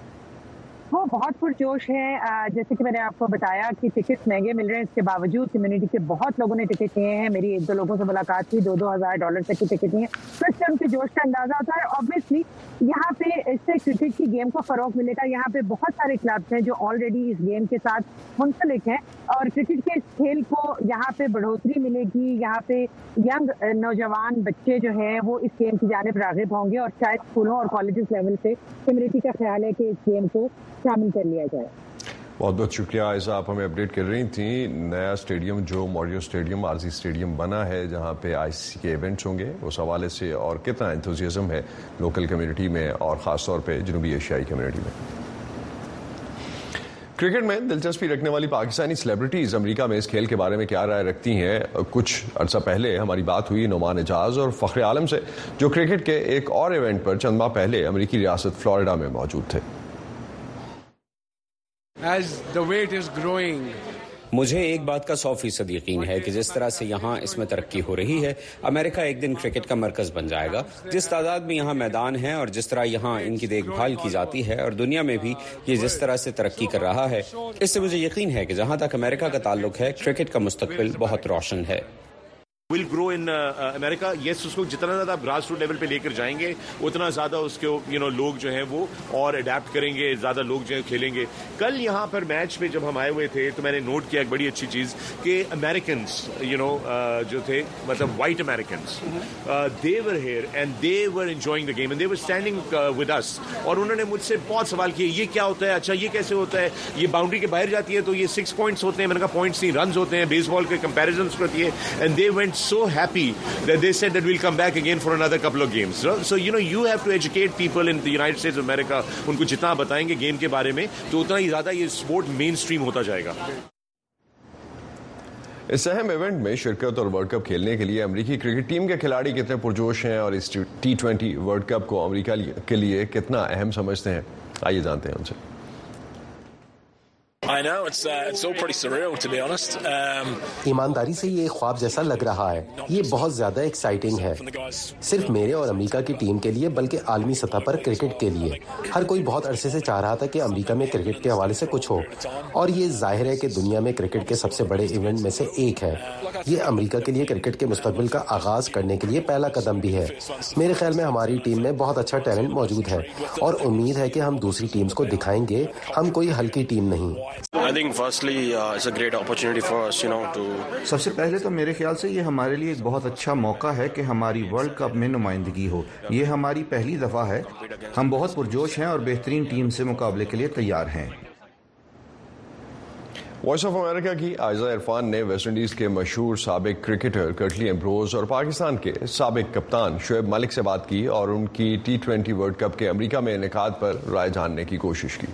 वो बहुत पुरजोश हैं। जैसे कि मैंने आपको बताया कि टिकट महंगे मिल रहे हैं, इसके बावजूद कम्युनिटी के बहुत लोगों ने टिकट लिए हैं। मेरी एक दो लोगों से मुलाकात हुई, दो दो हजार डॉलर तक की टिकट लिए, तो इससे उनके जोश का अंदाजा होता है। ऑब्वियसली यहाँ पे इससे क्रिकेट की गेम को फरोग मिलेगा। यहाँ पे बहुत सारे क्लब्स हैं जो ऑलरेडी इस गेम के साथ मुंसलिक हैं और क्रिकेट के इस खेल को यहाँ पे बढ़ोतरी मिलेगी। यहाँ पे यंग नौजवान बच्चे जो हैं वो इस गेम की जानिब राग़िब होंगे और शायद स्कूलों और कॉलेजेस लेवल पे कम्युनिटी का ख्याल है कि इस गेम को शामिल कर लिया जाए। बहुत बहुत शुक्रिया आयशा, आप हमें अपडेट कर रही थी। नया स्टेडियम जो मॉड्यूलर स्टेडियम आरजी स्टेडियम बना है जहां पे आईसीसी के इवेंट्स होंगे, उस हवाले से और कितना एंथुसियाज्म है लोकल कम्युनिटी में और ख़ास तौर पे जनूबी एशियाई कम्युनिटी में। क्रिकेट में दिलचस्पी रखने वाली पाकिस्तानी सेलिब्रिटीज अमेरिका में इस खेल के बारे में क्या राय रखती हैं? कुछ अर्सा पहले हमारी बात हुई नुमान एजाज और फखरे आलम से, जो क्रिकेट के एक और इवेंट पर चंद माह पहले अमेरिकी रियासत फ्लोरिडा में मौजूद थे। As the weight is growing, मुझे एक बात का सौ फीसद यकीन है कि जिस तरह से यहाँ इसमें तरक्की हो रही है, अमेरिका एक दिन क्रिकेट का मरकज बन जाएगा। जिस तादाद में यहाँ मैदान है और जिस तरह यहाँ इनकी देखभाल की जाती है और दुनिया में भी ये जिस तरह से तरक्की कर रहा है, इससे मुझे यकीन है कि जहाँ तक अमेरिका का ताल्लुक है, क्रिकेट का मुस्तकबिल बहुत रोशन है। Will grow in America. Yes, उसको जितना ज़्यादा आप ग्रास रूट लेवल पे लेकर जाएंगे, उतना ज़्यादा उसके यू नो लोग जो हैं वो और अडेप्ट करेंगे, ज़्यादा लोग जो है खेलेंगे। कल यहाँ पर मैच पे जब हम आए हुए थे तो मैंने नोट किया एक बड़ी अच्छी चीज़ कि अमेरिकन्स यू नो जो थे, मतलब white Americans, they were here and they were enjoying the game and they were standing with us. और उन्होंने मुझसे बहुत सवाल किए, ये क्या होता है, अच्छा ये कैसे होता है, ये बाउंड्री के बाहर जाती है तो ये सिक्स पॉइंट्स होते हैं। मैंने कहा पॉइंट्स नहीं, रन होते हैं, बेसबॉल के कंपेरिजन करती है। And they went so happy that they said that we'll come back again for another couple of games. So, so you know, you have to educate people in the United States of America. उनको जितना बताएंगे गेम के बारे में तो उतना ही ज्यादा ये स्पोर्ट मेन स्ट्रीम होता जाएगा। इस अहम इवेंट में शिरकत और वर्ल्ड कप खेलने के लिए अमेरिकी क्रिकेट टीम के खिलाड़ी कितने पुरजोश हैं और इस टी ट्वेंटी वर्ल्ड कप को अमेरिका के लिए कितना अहम समझते हैं, आइए जानते हैं उनसे। I know, it's, uh, it's all pretty surreal, to be honest. Um, ईमानदारी से ये ख्वाब जैसा लग रहा है। ये बहुत ज्यादा एक्साइटिंग है, सिर्फ मेरे और अमेरिका की टीम के लिए बल्कि आलमी सतह पर क्रिकेट के लिए। हर कोई बहुत अरसे से चाह रहा था कि अमेरिका में क्रिकेट के हवाले से कुछ हो, और ये जाहिर है कि दुनिया में क्रिकेट के सबसे बड़े इवेंट में से एक है। ये अमेरिका के लिए क्रिकेट के मुस्तकबिल का आगाज करने के लिए पहला कदम भी है। मेरे ख्याल में हमारी टीम में बहुत अच्छा टैलेंट मौजूद है और उम्मीद है कि हम दूसरी टीम्स को दिखाएंगे हम कोई हल्की टीम नहीं। I think firstly, uh, it's a great opportunity for us, you know, to. सबसे पहले तो मेरे ख्याल से ये हमारे लिए एक बहुत अच्छा मौका है कि हमारी वर्ल्ड कप में नुमाइंदगी हो। ये हमारी पहली दफा है। हम बहुत पुरजोश हैं और बेहतरीन टीम से मुकाबले के लिए तैयार हैं। वॉइस ऑफ अमेरिका की आयजा इरफान ने वेस्ट इंडीज के मशहूर साबिक क्रिकेटर कर्टली एम्ब्रोज और पाकिस्तान के साबिक कप्तान शुएब मलिक से बात की और उनकी टी ट्वेंटी वर्ल्ड कप के अमेरिका में इनेकाद पर राय जानने की कोशिश की।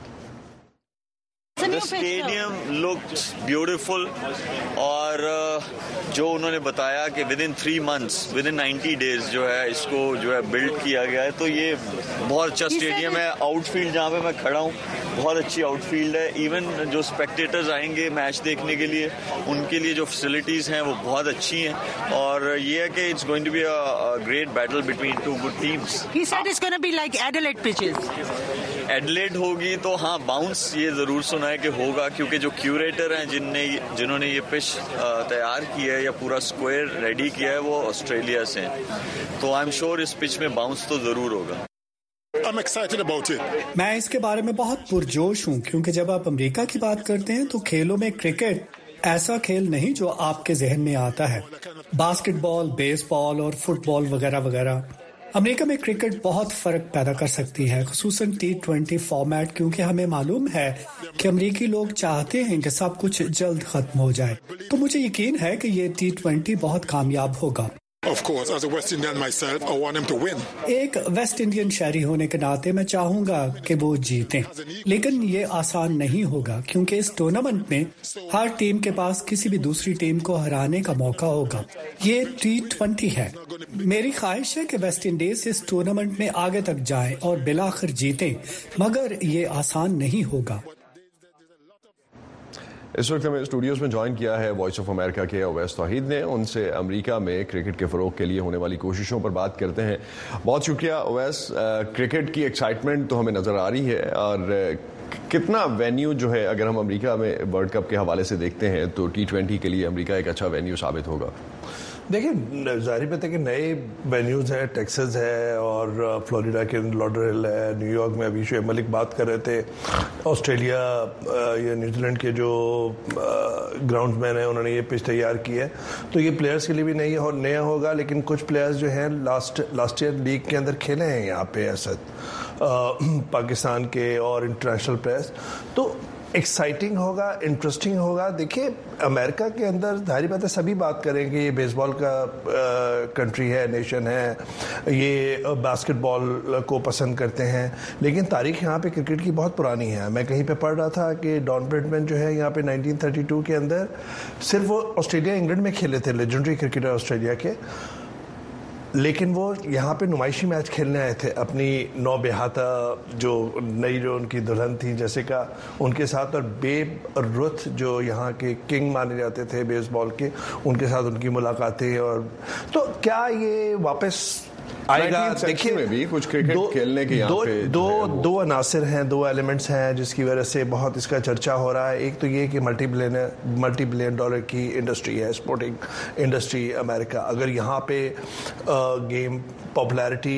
The stadium looked beautiful और जो उन्होंने बताया कि within three months within ninety days जो है इसको जो है बिल्ड किया गया है, तो ये बहुत अच्छा स्टेडियम है। आउटफील्ड जहाँ पे मैं खड़ा हूँ बहुत अच्छी आउटफील्ड है। इवन जो स्पेक्टेटर्स आएंगे मैच देखने के लिए उनके लिए जो फैसिलिटीज हैं वो बहुत अच्छी हैं और ये है कि it's going to be a great battle between two good teams. He said it's going to be like Adelaide pitches. Adelaide होगी तो हाँ, बाउंस ये जरूर सुना है कि होगा, क्योंकि जो क्यूरेटर हैं जिनने जिन्होंने ये पिच तैयार की है या पूरा स्क्वायर रेडी किया है वो ऑस्ट्रेलिया से हैं, तो आई एम श्योर इस पिच में बाउंस तो जरूर होगा। I'm excited about it. मैं इसके बारे में बहुत पुरजोश हूँ, क्योंकि जब आप अमेरिका की बात करते हैं तो खेलों में क्रिकेट ऐसा खेल नहीं जो आपके जहन में आता है। बास्केटबॉल, बेसबॉल और फुटबॉल वगैरह वगैरह। अमेरिका में क्रिकेट बहुत फर्क पैदा कर सकती है, खुसूसन टी ट्वेंटी फॉर्मेट, क्योंकि हमें मालूम है कि अमेरिकी लोग चाहते हैं कि सब कुछ जल्द खत्म हो जाए। तो मुझे यकीन है कि ये टी ट्वेंटी बहुत कामयाब होगा। Of course, as a West Indian myself, I want him to win. एक वेस्ट इंडियन शहरी होने के नाते मैं चाहूंगा कि वो जीतें, लेकिन ये आसान नहीं होगा क्योंकि इस टूर्नामेंट में हर टीम के पास किसी भी दूसरी टीम को हराने का मौका होगा। ये टी ट्वेंटी है। मेरी ख्वाहिश है कि वेस्ट इंडीज इस टूर्नामेंट में आगे तक जाए और बिलाखिर जीतें, मगर ये आसान नहीं होगा। इस वक्त हमें स्टूडियोज में ज्वाइन किया है वॉइस ऑफ अमेरिका के अवैस तौहीद ने। उनसे अमेरिका में क्रिकेट के फ़रोग के लिए होने वाली कोशिशों पर बात करते हैं। बहुत शुक्रिया अवैस। क्रिकेट की एक्साइटमेंट तो हमें नज़र आ रही है, और कितना वेन्यू जो है अगर हम अमेरिका में वर्ल्ड कप के हवाले से देखते हैं तो टी ट्वेंटी के लिए अमेरिका एक अच्छा वेन्यू साबित होगा। देखिए, जाहिर बात है कि नए वेन्यूज़ हैं, टेक्सास है और फ्लोरिडा के लॉडरहिल है, न्यूयॉर्क में अभी शुएब मलिक बात कर रहे थे, ऑस्ट्रेलिया या न्यूजीलैंड के जो ग्राउंडमैन हैं उन्होंने ये पिच तैयार की है, तो ये प्लेयर्स के लिए भी नई हो, नया होगा। लेकिन कुछ प्लेयर्स जो हैं लास्ट लास्ट ईयर लीग के अंदर खेले हैं यहाँ पे असद पाकिस्तान के और इंटरनेशनल प्लेयर्स, तो एक्साइटिंग होगा, इंटरेस्टिंग होगा। देखिए अमेरिका के अंदर जाहिर बात है सभी बात करेंगे ये बेसबॉल का कंट्री है, नेशन है, ये बास्केटबॉल को पसंद करते हैं, लेकिन तारीख यहाँ पे क्रिकेट की बहुत पुरानी है। मैं कहीं पे पढ़ रहा था कि डॉन ब्रैडमैन जो है यहाँ पे नाइनटीन थर्टी टू के अंदर सिर्फ वो ऑस्ट्रेलिया इंग्लैंड में खेले थे, लेजेंडरी क्रिकेटर ऑस्ट्रेलिया के, लेकिन वो यहाँ पे नुमाइशी मैच खेलने आए थे अपनी नौ बेहाता जो नई जो उनकी दुल्हन थी जेसिका उनके साथ, और बेब रुथ जो यहाँ के किंग माने जाते थे बेसबॉल के, उनके साथ उनकी मुलाकातें। और तो क्या ये वापस आएगा? देखिए में भी कुछ क्रिकेट दो, खेलने के यहाँ दो, पे दो दो अनासिर हैं, दो एलिमेंट्स हैं जिसकी वजह से बहुत इसका चर्चा हो रहा है। एक तो ये कि multi billion multi billion dollar की इंडस्ट्री है, स्पोर्टिंग इंडस्ट्री अमेरिका। अगर यहाँ पे गेम पॉपुलैरिटी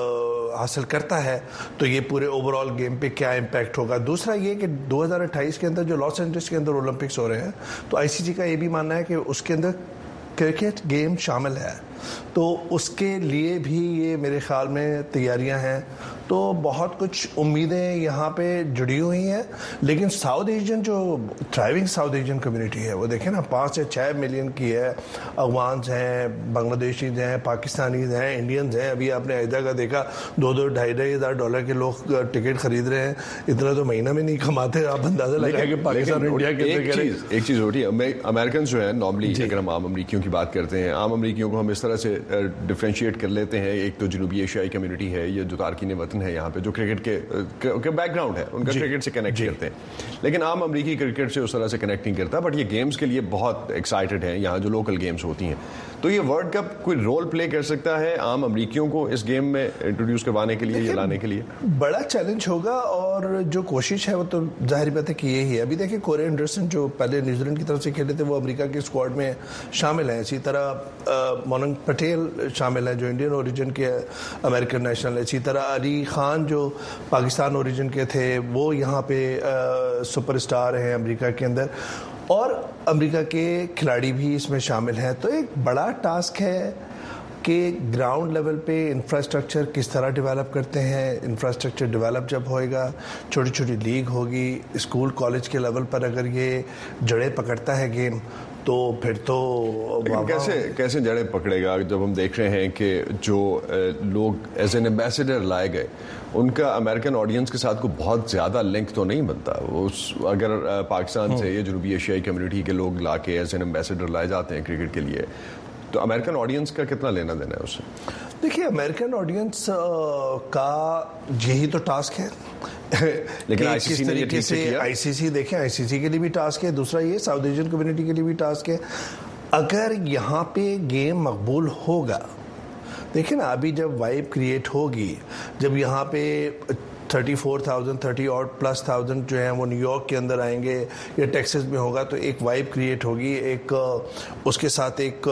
हासिल करता है तो ये पूरे ओवरऑल गेम पे क्या इम्पैक्ट होगा। दूसरा ये कि दो हज़ार अट्ठाईस के अंदर जो लॉस एंजल्स के अंदर ओलंपिक्स हो रहे हैं, तो आईसीसी का ये भी मानना है कि उसके अंदर क्रिकेट गेम शामिल है, तो उसके लिए भी ये मेरे ख्याल में तैयारियां हैं। तो बहुत कुछ उम्मीदें यहाँ पे जुड़ी हुई हैं, लेकिन साउथ एशियन जो थ्राइविंग साउथ एशियन कम्युनिटी है वो देखें ना, पाँच से छः मिलियन की है। अफगान्स हैं, बांग्लादेशीज हैं, पाकिस्तानीज हैं, इंडियंस हैं। अभी आपने अयोध्या का देखा, दो दो ढाई ढाई हज़ार डॉलर के लोग टिकट खरीद रहे हैं। इतना तो महीना में नहीं कमाते, आप अंदाजा लगाए कि पाकिस्तान इंडिया के एक चीज़ एक चीज़ होती है, अमेरिकन जो है नॉर्मली अगर हम आम अमरीकियों की बात करते हैं, आम अमरीकियों को हम इस तरह से डिफ्रेंशिएट कर लेते हैं। एक तो जनूबी एशियाई कम्युनिटी है, ये जो तारकीन वतन है यहाँ पे, जो क्रिकेट के, के बैकग्राउंड है उनका क्रिकेट से कनेक्ट करते हैं, लेकिन आम अमरीकी क्रिकेट से उस तरह से कनेक्ट नहीं करता। बट ये गेम्स के लिए बहुत एक्साइटेड हैं यहाँ जो लोकल गेम्स होती हैं। तो ये वर्ल्ड कप कोई रोल प्ले कर सकता है आम अमरीकियों को इस गेम में इंट्रोड्यूस करवाने के लिए या लाने के लिए? बड़ा चैलेंज होगा, और जो कोशिश है वो तो जाहिर बात है कि यही है। अभी देखिए कोरे एंडरसन जो पहले न्यूजीलैंड की तरफ से खेले थे वो अमेरिका के स्क्वाड में शामिल हैं। इसी तरह मोनंग पटेल शामिल है जो इंडियन ओरिजिन के अमेरिकन नेशनल है। इसी तरह अली खान जो पाकिस्तान ओरिजिन के थे वो यहाँ पे सुपरस्टार हैं अमेरिका के अंदर, और अमेरिका के खिलाड़ी भी इसमें शामिल हैं। तो एक बड़ा टास्क है कि ग्राउंड लेवल पे इंफ्रास्ट्रक्चर किस तरह डेवलप करते हैं। इंफ्रास्ट्रक्चर डेवलप जब होएगा, छोटी छोटी लीग होगी, स्कूल कॉलेज के लेवल पर अगर ये जड़ें पकड़ता है गेम, तो फिर तो कैसे कैसे जड़ें पकड़ेगा? जब हम देख रहे हैं कि जो लोग एज एन एम्बेसडर लाए गए, उनका अमेरिकन ऑडियंस के साथ को बहुत ज़्यादा लिंक तो नहीं बनता। उस अगर पाकिस्तान से या जनूबी एशियाई कम्युनिटी के लोग ला के एज एन एम्बेसडर लाए जाते हैं क्रिकेट के लिए, तो अमेरिकन ऑडियंस का कितना लेना देना है उससे? देखिए अमेरिकन ऑडियंस का यही तो टास्क है लेकिन किस तरीके से आईसीसी देखें, आईसीसी के लिए भी टास्क है, दूसरा ये साउथ एशियन कम्युनिटी के लिए भी टास्क है। अगर यहाँ पे गेम मकबूल होगा, देखिए ना अभी जब वाइब क्रिएट होगी, जब यहाँ पे थर्टी फोर थाउजेंड थर्टी और प्लस थाउजेंड जो हैं वो न्यूयॉर्क के अंदर आएंगे या टेक्सास में होगा, तो एक वाइब क्रिएट होगी। एक उसके साथ एक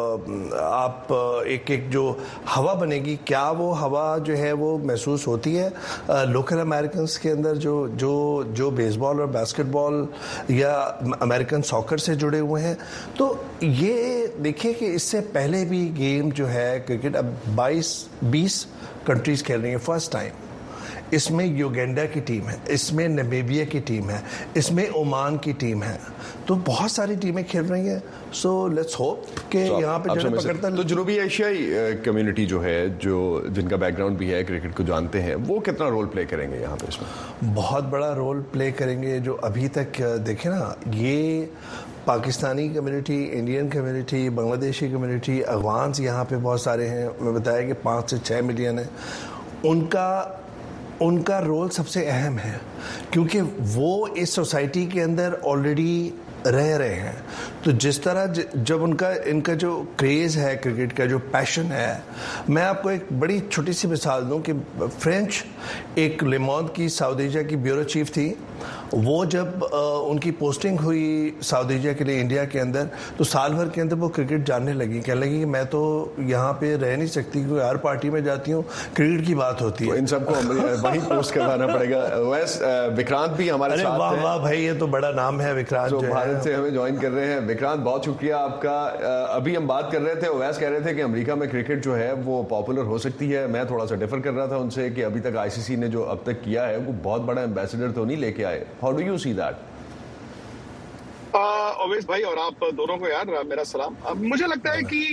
आप एक एक जो हवा बनेगी, क्या वो हवा जो है वो महसूस होती है लोकल अमेरिकन के अंदर जो जो जो बेसबॉल और बास्केटबॉल या अमेरिकन सॉकर से जुड़े हुए हैं। तो ये देखिए कि इससे पहले भी गेम जो है क्रिकेट अब बाईस बीस कंट्रीज खेल रही हैं फर्स्ट टाइम। इसमें युगांडा की टीम है, इसमें नामीबिया की टीम है, इसमें ओमान की टीम है, तो बहुत सारी टीमें खेल रही हैं। सो लेट्स होप कि यहाँ पे जड़ें पकड़ता है। तो जनूबी एशियाई कम्युनिटी जो है, जो जिनका बैकग्राउंड भी है, क्रिकेट को जानते हैं, वो कितना रोल प्ले करेंगे यहाँ पे? इसमें बहुत बड़ा रोल प्ले करेंगे। जो अभी तक देखें ना, ये Pakistani community, Indian community, Bangladeshi community, Afghans यहाँ पे बहुत सारे हैं। मैं बताया कि पाँच से छः मिलियन है। उनका उनका रोल सबसे अहम है, क्योंकि वो इस सोसाइटी के अंदर ऑलरेडी रह रहे हैं। तो जिस तरह ज, जब उनका इनका जो क्रेज़ है क्रिकेट का, जो पैशन है, मैं आपको एक बड़ी छोटी सी मिसाल दूं कि फ्रेंच एक लेमॉन्ड की साउथ एशिया की ब्यूरो चीफ थी। वो जब आ, उनकी पोस्टिंग हुई साउथ एशिया के लिए इंडिया के अंदर, तो साल भर के अंदर वो क्रिकेट जानने लगी। कहने लगी कि मैं तो यहाँ पे रह नहीं सकती, क्योंकि हर पार्टी में जाती हूँ क्रिकेट की बात होती है। तो इन सबको वहीं पोस्ट करवाना पड़ेगा। वैसे विक्रांत भी हमारे साथ हैं। वाह वाह भाई, ये तो बड़ा नाम है विक्रांत, जो भारत से हमें ज्वाइन कर रहे हैं। विक्रांत, बहुत शुक्रिया आपका। अभी हम बात कर रहे थे, ओवैस कह रहे थे कि अमेरिका में क्रिकेट जो है वो पॉपुलर हो सकती है। मैं थोड़ा सा डिफर कर रहा था उनसे कि अभी तक आईसीसी ने जो अब तक किया है वो बहुत बड़ा एम्बेसडर तो नहीं लेके आए। How do you see that? Owais भाई और आप दोनों को यार मेरा सलाम। मुझे लगता है कि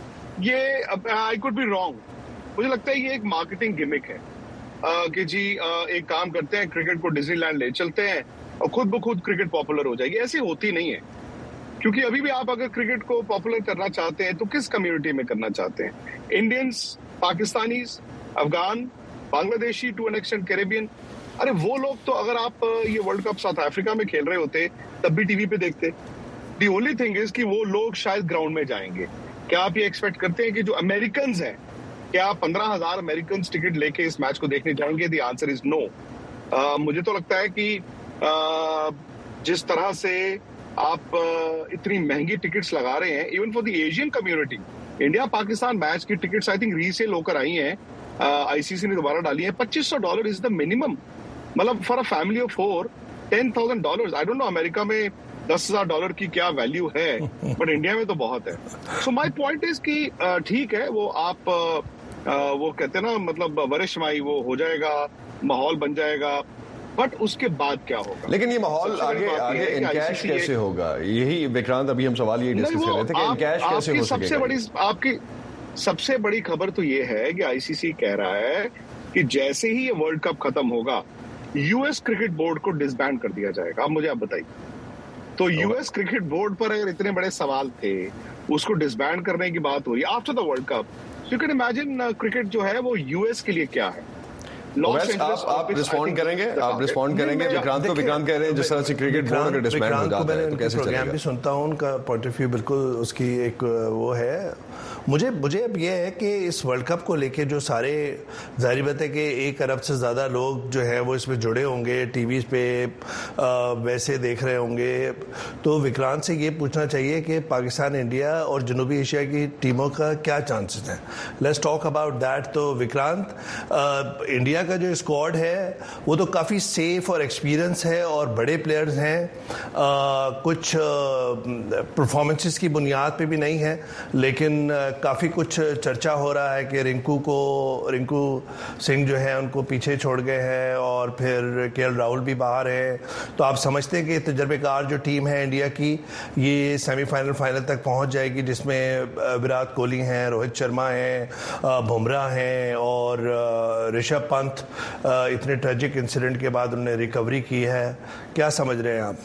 ये आई कुड बी रॉन्ग, मुझे लगता है ये एक मार्केटिंग गिमिक है uh, कि जी uh, एक काम करते हैं, क्रिकेट को डिज्नीलैंड ले चलते हैं और खुद ब खुद क्रिकेट पॉपुलर हो जाएगी। ऐसी होती नहीं है, क्योंकि अभी भी आप अगर क्रिकेट को पॉपुलर करना चाहते हैं तो किस कम्युनिटी में करना चाहते हैं? Indians, Pakistanis, Afghan, Bangladeshi, to an extent Caribbean. अरे वो लोग तो अगर आप ये वर्ल्ड कप साउथ अफ्रीका में खेल रहे होते तब भी टीवी पे देखते। दी ओनली थिंग इज कि वो लोग शायद ग्राउंड में जाएंगे। क्या आप ये एक्सपेक्ट करते हैं कि जो अमेरिकन हैं, क्या पंद्रह हजार अमेरिकन टिकट लेके इस मैच को देखने जाएंगे? The answer is no. मुझे तो लगता है कि uh, जिस तरह से आप uh, इतनी महंगी टिकट्स लगा रहे हैं, even for the Asian community, India Pakistan match की टिकट्स आई थिंक रीसेल होकर आई हैं, आईसीसी uh, ने दोबारा डाली है। पच्चीस सौ डॉलर इज द मिनिमम, मतलब for a family of four ten thousand dollar. I don't know America में दस हजार डॉलर की क्या वैल्यू है, बट इंडिया में तो बहुत है। सो माय पॉइंट इज कि ठीक है, वो आप uh, uh, वो कहते हैं ना, मतलब वरिशमाई वो हो जाएगा, माहौल बन जाएगा, बट उसके बाद क्या होगा? लेकिन ये माहौल आगे आगे इनकैश कैसे होगा? यही विक्रांत अभी हम सवाल ये डिस्कस कर रहे थे कि इनकैश कैसे हो सकेगा? सबसे बड़ी आपकी सबसे बड़ी खबर तो ये है कि आईसीसी कह रहा है कि जैसे ही ये वर्ल्ड कप खत्म होगा, यूएस क्रिकेट बोर्ड को डिसबैंड कर दिया जाएगा। अब मुझे आप बताइए, तो यूएस क्रिकेट बोर्ड पर अगर इतने बड़े सवाल थे, उसको डिसबैंड करने की बात हुई after the world cup, you can imagine cricket जो है वो यूएस के लिए क्या है। आप आप रिस्पॉन्ड करेंगे आप रिस्पॉन्ड करेंगे विक्रांत को? विक्रांत कह रहे हैं जिस तरह से क्रिकेट बोर्ड अगर डिसबैंड हो जाता है तो कैसे चलेगा? प्रोग्राम भी सुनता हूं, उनका पॉइंट ऑफ व्यू बिल्कुल उसकी एक वो है। मुझे मुझे अब ये है कि इस वर्ल्ड कप को लेके जो सारे, जाहिर बात है कि एक अरब से ज़्यादा लोग जो है वो इसमें जुड़े होंगे, टीवी पे आ, वैसे देख रहे होंगे, तो विक्रांत से ये पूछना चाहिए कि पाकिस्तान, इंडिया और जनूबी एशिया की टीमों का क्या चांसेस हैं? Let's talk about that. तो विक्रांत, इंडिया का जो स्क्वाड है वो तो काफ़ी सेफ और एक्सपीरियंस है और बड़े प्लेयर्स हैं, आ, कुछ परफॉर्मेंसेस की बुनियाद पे भी नहीं है, लेकिन काफ़ी कुछ चर्चा हो रहा है कि रिंकू को रिंकू सिंह जो है उनको पीछे छोड़ गए हैं और फिर केएल राहुल भी बाहर है। तो आप समझते हैं कि तजर्बेकार जो टीम है इंडिया की, ये सेमीफाइनल फाइनल तक पहुंच जाएगी, जिसमें विराट कोहली हैं, रोहित शर्मा हैं, बुमराह हैं और ऋषभ पंत इतने ट्रेजिक इंसिडेंट के बाद उन्होंने रिकवरी की है। क्या समझ रहे हैं आप?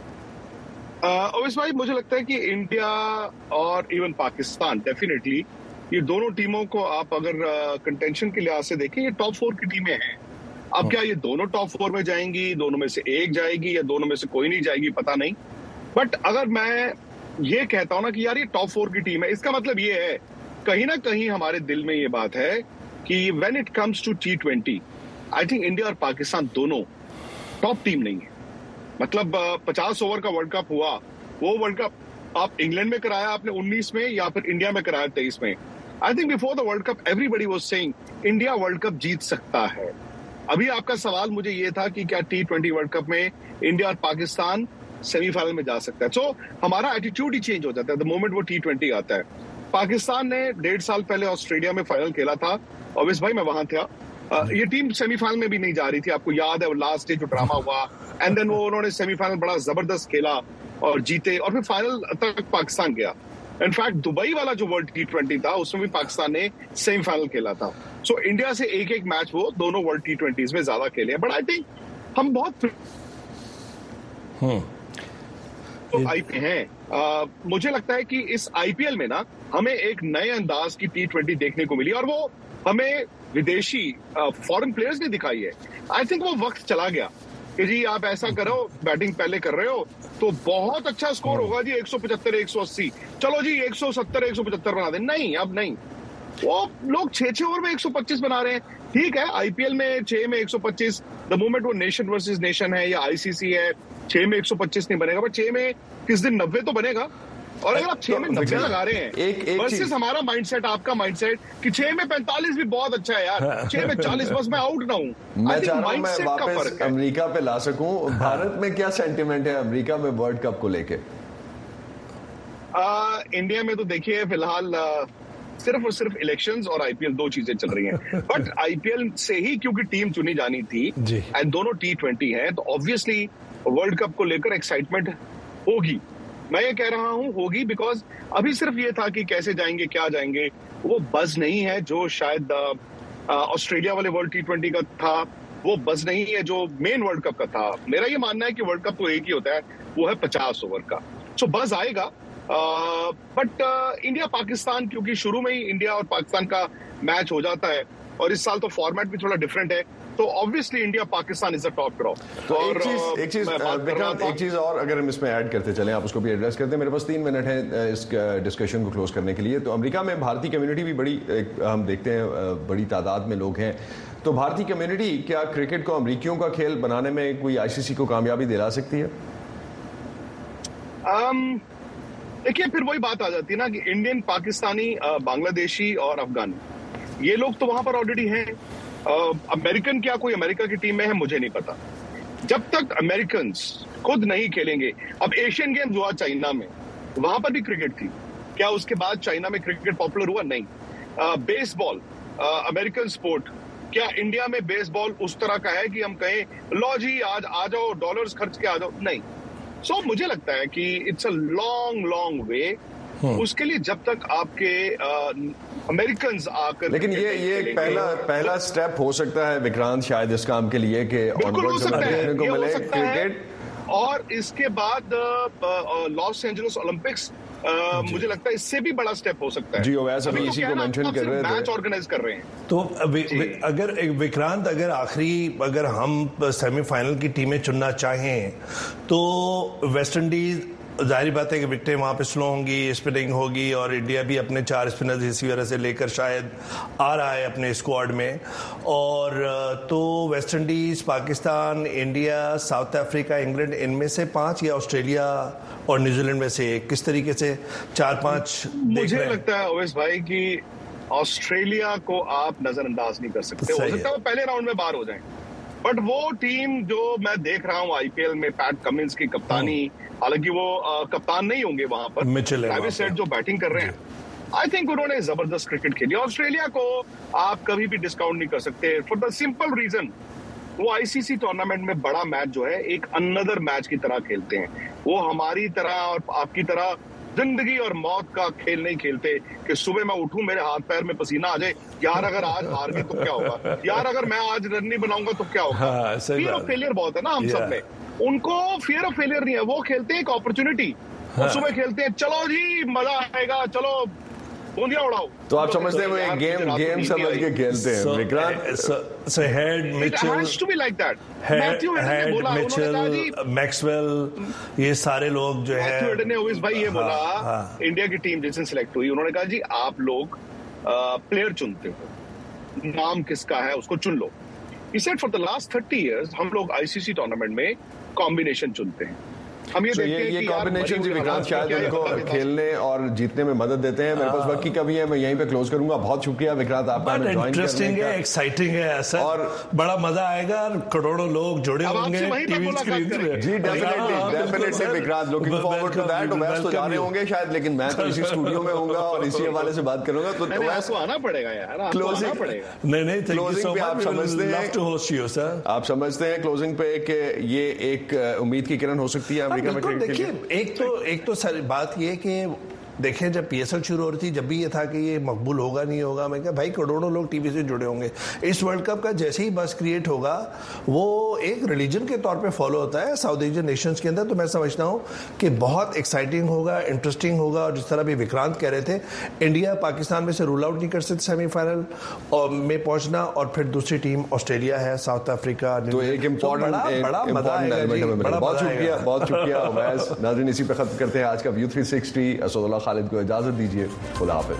ओवैस भाई, मुझे लगता है कि इंडिया और इवन पाकिस्तान, डेफिनेटली ये दोनों टीमों को आप अगर कंटेंशन के लिहाज से देखें, ये टॉप फोर की टीमें हैं। अब क्या ये दोनों टॉप फोर में जाएंगी, दोनों में से एक जाएगी या दोनों में से कोई नहीं जाएगी, पता नहीं। बट अगर मैं ये कहता हूं ना कि यार ये टॉप फोर की टीम है, इसका मतलब ये है कहीं ना कहीं हमारे दिल में ये बात है कि when it comes to T twenty, I think India और पाकिस्तान दोनों टॉप टीम नहीं है। मतलब पचास ओवर का वर्ल्ड कप हुआ, वो वर्ल्ड कप आप इंग्लैंड में कराया आपने उन्नीस में या फिर इंडिया में कराया तेईस में। I think before the world cup everybody was saying India world cup जीत सकता है। अभी आपका सवाल मुझे ये था कि क्या टी ट्वेंटी वर्ल्ड कप में इंडिया और पाकिस्तान सेमीफाइनल में जा सकता है। सो so, हमारा एटीट्यूड ही चेंज हो जाता है द मोमेंट वो टी ट्वेंटी आता है। पाकिस्तान ने डेढ़ साल पहले ऑस्ट्रेलिया में फाइनल खेला था, ओवैस भाई मैं वहां था। Uh, ये टीम सेमीफाइनल में भी नहीं जा रही थी, आपको याद है वो लास्ट डे जो ड्रामा हुआ, एंड देन वो उन्होंने सेमीफाइनल बड़ा जबरदस्त खेला और जीते और फिर फाइनल तक पाकिस्तान गया। इनफैक्ट दुबई वाला जो वर्ल्ड टी ट्वेंटी था उसमें भी पाकिस्तान ने सेमीफाइनल खेला था। सो so, इंडिया से एक एक मैच वो दोनों वर्ल्ड टी ट्वेंटीज में ज्यादा खेले, बट आई थिंक हम बहुत तो आईपीएल हैं। uh, मुझे लगता है कि इस आईपीएल में ना हमें एक नए अंदाज की टी ट्वेंटी देखने को मिली और वो हमें विदेशी फॉरेन प्लेयर्स ने दिखाई है। आई थिंक वो वक्त चला गया कि जी आप ऐसा करो, बैटिंग पहले कर रहे हो तो बहुत अच्छा स्कोर होगा जी, एक सौ पचहत्तर एक सौ अस्सी, चलो जी एक सौ सत्तर एक सौ पचहत्तर बना दे। नहीं, अब नहीं, वो लोग छह छह ओवर में एक सौ पच्चीस बना रहे हैं। ठीक है, आईपीएल में छह में एक सौ पच्चीस, द मोमेंट वो नेशन वर्सेस नेशन है या आईसीसी है, छह में एक सौ पच्चीस नहीं बनेगा, बट छह में किस दिन नब्बे तो बनेगा। और अगर आप छह में नब्बे लगा रहे हैं एक, एक वर्सेस हमारा माइंडसेट, आपका माइंडसेट कि छह में पैंतालीस भी बहुत अच्छा है यार, छह में चालीस, बस मैं आउट ना हूं। मैं चाह रहा हूं मैं वापस अमेरिका पे ला सकूं। भारत में क्या सेंटिमेंट है अमेरिका में वर्ल्ड कप को लेके? इंडिया में तो देखिए फिलहाल सिर्फ और सिर्फ इलेक्शंस और आईपीएल दो चीजें चल रही हैं। बट आईपीएल से ही क्योंकि टीम चुनी जानी थी एंड दोनों टी ट्वेंटी है, तो ऑब्वियसली वर्ल्ड कप को लेकर एक्साइटमेंट होगी। मैं ये कह रहा हूं होगी, बिकॉज अभी सिर्फ ये था कि कैसे जाएंगे क्या जाएंगे, वो बज नहीं है जो शायद ऑस्ट्रेलिया वाले वर्ल्ड टी ट्वेंटी का था, वो बज नहीं है जो मेन वर्ल्ड कप का था। मेरा ये मानना है कि वर्ल्ड कप तो एक ही होता है, वो है पचास ओवर का, सो बज आएगा। बट इंडिया पाकिस्तान, क्योंकि शुरू में ही इंडिया और पाकिस्तान का मैच हो जाता है और इस साल तो फॉर्मेट भी थोड़ा डिफरेंट है, तो obviously India Pakistan is a top draw. तो एक चीज एक चीज विक्रांत, एक चीज और अगर हम इसमें ऐड करते चलें, आप उसको भी एड्रेस करते हैं। मेरे पास तीन मिनट है इस डिस्कशन को क्लोज करने के लिए। तो अमेरिका में भारतीय कम्युनिटी भी बड़ी, हम देखते हैं बड़ी तादाद में लोग हैं। तो भारतीय कम्युनिटी क्या क्रिकेट को अमेरिकियों का खेल बनाने में कोई आईसीसी को कामयाबी दिला सकती है? देखिए um, फिर वही बात आ जाती है ना कि इंडियन, पाकिस्तानी, बांग्लादेशी और अफगानी, ये लोग तो वहां पर ऑलरेडी हैं। अमेरिकन क्या कोई अमेरिका की टीम में है, मुझे नहीं पता। जब तक अमेरिकन खुद नहीं खेलेंगे, अब एशियन गेम्स हुआ चाइना में, वहां पर भी क्रिकेट थी, क्या उसके बाद चाइना में क्रिकेट पॉपुलर हुआ? नहीं। बेसबॉल, अमेरिकन स्पोर्ट, क्या इंडिया में बेसबॉल उस तरह का है कि हम कहें लो जी आज आ जाओ, डॉलर्स खर्च के आ जाओ? नहीं। सो so, मुझे लगता है कि it's a long long way. उसके लिए जब तक आपके अमेरिकन आकर, लेकिन ये ये एक पहला पहला स्टेप हो सकता है विक्रांत शायद इस काम के लिए कि ऑनवर्ड देखने को मिले क्रिकेट। और इसके बाद लॉस एंजलिस ओलंपिक्स, मुझे लगता है इससे भी बड़ा स्टेप हो सकता है। जी ओवैस अभी इसी को मेंशन कर रहे थे, मैच ऑर्गेनाइज कर रहे हैं। तो अगर विक्रांत, अगर आखिरी अगर हम सेमीफाइनल की टीमें चुनना चाहें तो वेस्ट इंडीज, जाहिर बात है कि विकेटें वहाँ पे स्लो होंगी, स्पिनिंग होगी, और इंडिया भी अपने चार स्पिनर्स इसी वजह से लेकर शायद आ रहा है अपने स्क्वाड में। और तो West Indies, Pakistan, India, South Africa, England, इनमें से पांच, या ऑस्ट्रेलिया और न्यूजीलैंड में से किस तरीके से चार पांच? मुझे लगता है ओवैस भाई कि ऑस्ट्रेलिया को आप नजरअंदाज नहीं कर सकते। हो सकता है वो पहले राउंड में बाहर हो जाए, बट वो टीम जो मैं देख रहा हूँ आईपीएल में, पैट कमिंस की कप्तानी, हालांकि वो आ, कप्तान नहीं होंगे वहां पर, ट्रेविस हेड जो बैटिंग कर रहे हैं, आई थिंक उन्होंने जबरदस्त क्रिकेट खेली। ऑस्ट्रेलिया को आप कभी भी डिस्काउंट नहीं कर सकते फॉर द सिंपल रीजन, वो आईसीसी टूर्नामेंट में बड़ा मैच जो है एक अनदर मैच की तरह खेलते हैं। वो हमारी तरह और आपकी तरह जिंदगी और मौत का खेल नहीं खेलते कि सुबह मैं उठूं मेरे हाथ पैर में पसीना आ जाए, यार अगर आज हार गए तो क्या होगा, यार अगर मैं आज रन नहीं बनाऊंगा तो क्या होगा। हाँ, फियर ऑफ फेलियर बहुत है ना हम सब में, उनको फियर ऑफ फेलियर नहीं है। वो खेलते हैं एक अपॉर्चुनिटी, हाँ। सुबह खेलते हैं चलो जी मजा आएगा, चलो बूंदिया उड़ाओ। तो आप समझते हैं वो एक गेम गेम समझ के खेलते हैं Vikrant. So head Mitchell, head Mitchell, Maxwell, ये सारे लोग जो है, मैथ्यू हेड ने ओवेस भाई ये बोला, इंडिया की टीम जिसने सिलेक्ट हुई, उन्होंने कहा जी आप लोग प्लेयर चुनते हो, नाम किसका है उसको चुन लो। He said for the last thirty years हम लोग आईसीसी टूर्नामेंट में कॉम्बिनेशन चुनते हैं। हम ये so देखते हैं ये कॉम्बिनेशन जी विक्रांत शायद उनको खेलने और जीतने में मदद देते हैं। मेरे पास वक्त की कमी है, मैं यहीं पे क्लोज करूंगा। बहुत शुक्रिया विक्रांत आपका हमें ज्वाइन इंटरेस्टिंग है, एक्साइटिंग है ऐसा, और बड़ा मजा आएगा, करोड़ों लोग जुड़े होंगे टीवी स्क्रीन पे। जी definitely definitely Vikrant, looking forward to that. वैसे तो जा रहे होंगे शायद, लेकिन मैं तो इसी स्टूडियो में होऊंगा और इसी हवाले से बात करूंगा। तो वैसे आना पड़ेगा यार, क्लोजिंग पड़ेगा। नहीं नहीं, क्लोजिंग पे आप समझते हैं, टू होस्ट यू सर, आप समझते हैं क्लोजिंग पे कि ये एक उम्मीद की किरण हो सकती है अमेरिका में क्रिकेट के लिए। एक तो एक तो सर बात ये कि देखें जब पीएसएल शुरू हो रही थी, जब भी ये था कि ये मकबूल होगा नहीं होगा, मैं कहा भाई करोड़ों लोग टीवी से जुड़े होंगे। इस वर्ल्ड कप का जैसे ही बस क्रिएट होगा, वो एक रिलीजन के तौर पे फॉलो होता है साउथ एशियन नेशंस के अंदर। तो मैं समझता हूँ कि बहुत एक्साइटिंग होगा, इंटरेस्टिंग होगा। और जिस तरह भी विक्रांत कह रहे थे, इंडिया पाकिस्तान में से रूल आउट नहीं कर सकते सेमीफाइनल में पहुंचना, और फिर दूसरी टीम ऑस्ट्रेलिया है, साउथ अफ्रीका। तो एक इम्पोर्टेंट बहुत शुक्रिया बहुत शुक्रिया उमैस। नाज़रीन इसी पे खत्म करते हैं आज का view three sixty. Asadullah Khalid को इजाजत दीजिए, खुदा हाफिज।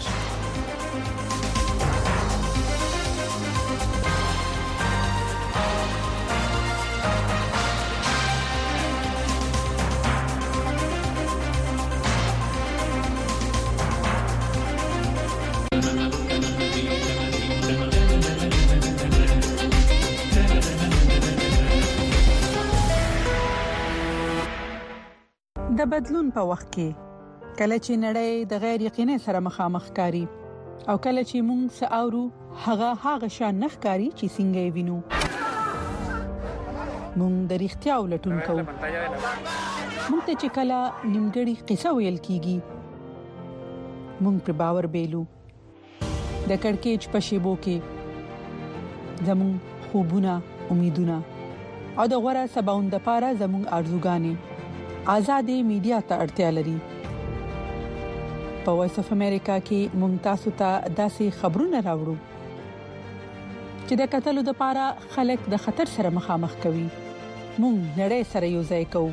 د بدلون په وخت کې کله چې نړۍ د غیر یقیني سره مخامخ کاری او کله چې موږ ساورو هغه هغه شان نخکاری چې څنګه وینو موږ د اړتیا ولټون کوو موږ ته چې کله نیمګړی قصه ویل کیږي موږ پر باور بیلو د کڑکېچ په شیبو کې زمون خوبونه امیدونه او د غوړه سباوند لپاره زمون ارزوګانې آزادې میډیا ته اړتیا لري په وایس اف امریکا کې ممتاز ته داسې خبرونه راوړو چې د قتل لپاره خلک د خطر سره مخامخ کوي مونږ نړۍ سره یو ځای کوو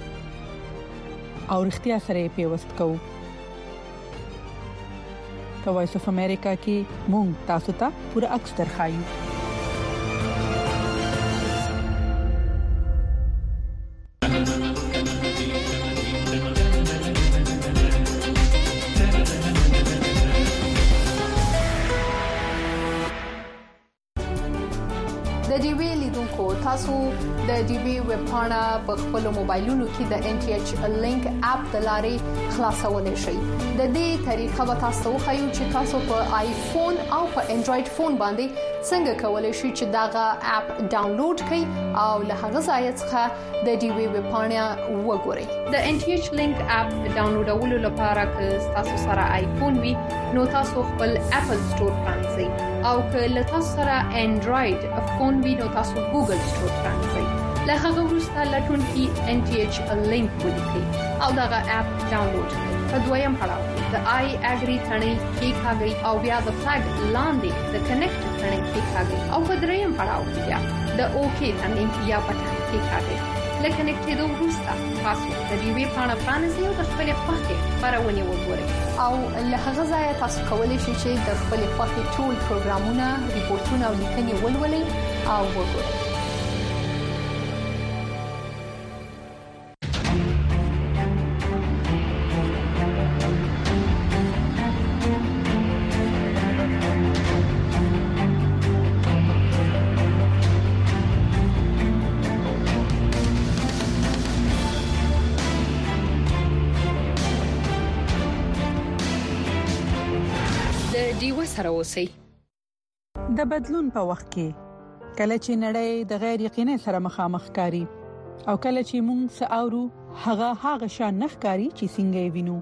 او اړتیا سره پیوست کوو په وایس اف امریکا کې مونږ تاسو ته پوره عکس درخایو تاسو د ډي بي ویب پاڼه په خپل موبایلونو کې د ان ټي ایچ لینک اپ د لارې خلاصولای شئ د دې طریقه به تاسو خو چې تاسو په آیفون او په انډراید فون باندې څنګه کولای شئ چې داغه اپ ډاونلوډ کړئ او له هغه ځای څخه د ډي بي ویب پاڼه وګورئ د ان ټي ایچ لینک اپ ډاونلوډولو لپاره که تاسو سره آیفون وي نو تاسو خپل اپل سٹور پرانځئ او که له تاسو سره انډراید فون وي نو تاسو ګوګل سٹور پرانځئ له هغه وروسته لټون کې ان ټي ایچ لینک ولیکئ او داغه اپ ډاونلوډ کړئ په دویم پړاو د آی اګری ثنې کې ښاګي او بیا د فلګ لاندې د کنیکټ ثنې کې ښاګي او په دریم پړاو بیا د اوکی ثنې یا بټن کې ښاګي لکه کنیکټېدو وروسته تاسو د دې وی پاڼه پرانځئ او د خپل خوښې خبرونه وګورئ او له هغه ځای تاسو کولی شئ چې د خپل خوښې ټول پروګرامونه ریپورتونه او لیکنې ولولئ او وګورئ سره اوسئ د بدلون په وخت کې کله چې نړۍ د غیر یقیني سره مخامخ کاری او کله چې موږ ساورو هغه هغه شان نخکاری چې څنګه وینو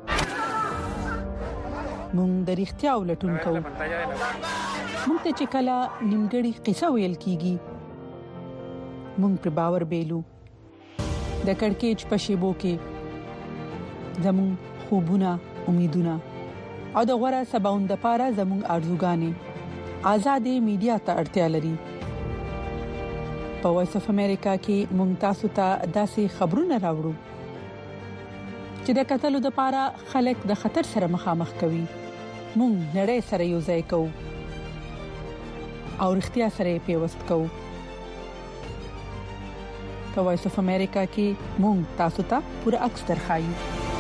موږ د اړتیا ولټون کوو موږ ته چې کله نیمګړی قصه ویل کیږي موږ پر باور بیلو د کڑکېچ په شیبو کې زمون خوبونه امیدونه او د غوړه سباوند لپاره زموږ ارزوګانې آزادې میډیا ته اړتیا لري په وایس اف امریکا کې ممتاز ته داسې خبرونه راوړو چې د قتل لپاره خلک د خطر سره مخامخ کوي مونږ نړۍ سره یو ځای کوو او اړتیا سره پیوست کوو په وایس اف امریکا کې مونږ تاسو ته پوره عکس درخایو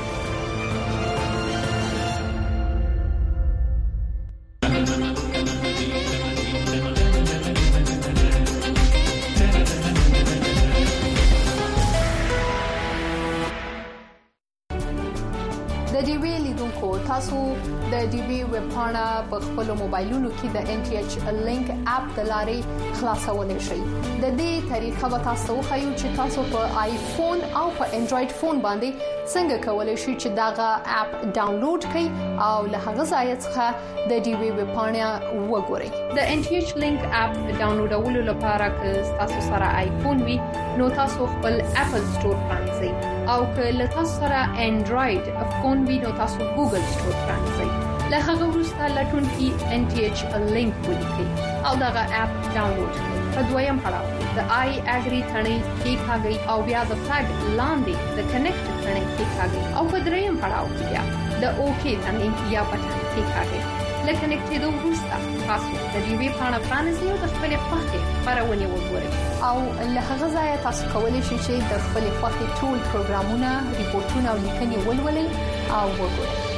تاسو د ډي بي ویب پاڼه په خپل موبایلونو کې د ان ټي ایچ لینک اپ د لارې خلاصولای شئ د دې طریقه به تاسو خو چې تاسو په آیفون او په انډراید فون باندې څنګه کولای شئ چې داغه اپ ډاونلوډ کړئ او له هغه ځای څخه د ډي بي ویب پاڼه وګورئ د ان ټي ایچ لینک اپ ډاونلوډولو لپاره که تاسو سره آیفون وي نو تاسو خپل اپل سٹور پرانځئ او که له تاسو سره انډراید فون وي نو تاسو ګوګل سٹور پرانځئ له هغه وروسته لټون کې ان ټي ایچ لینک ولیکئ او داغه اپ ډاونلوډ کړئ په دویم پړاو د آی اګری ثنې کې ښاګي او بیا د فلګ لاندې د کنیکټ ثنې کې ښاګي او په دریم پړاو بیا د اوکی ثنې یا بټن کې ښاګي لکه کنیکټېدو وروسته تاسو د دې وی پاڼه پرانځئ او د خپل خوښې خبرونه وګورئ او له هغه ځای تاسو کولی شئ چې د خپل خوښې ټول پروګرامونه ریپورتونه او لیکنې ولولئ او وګورئ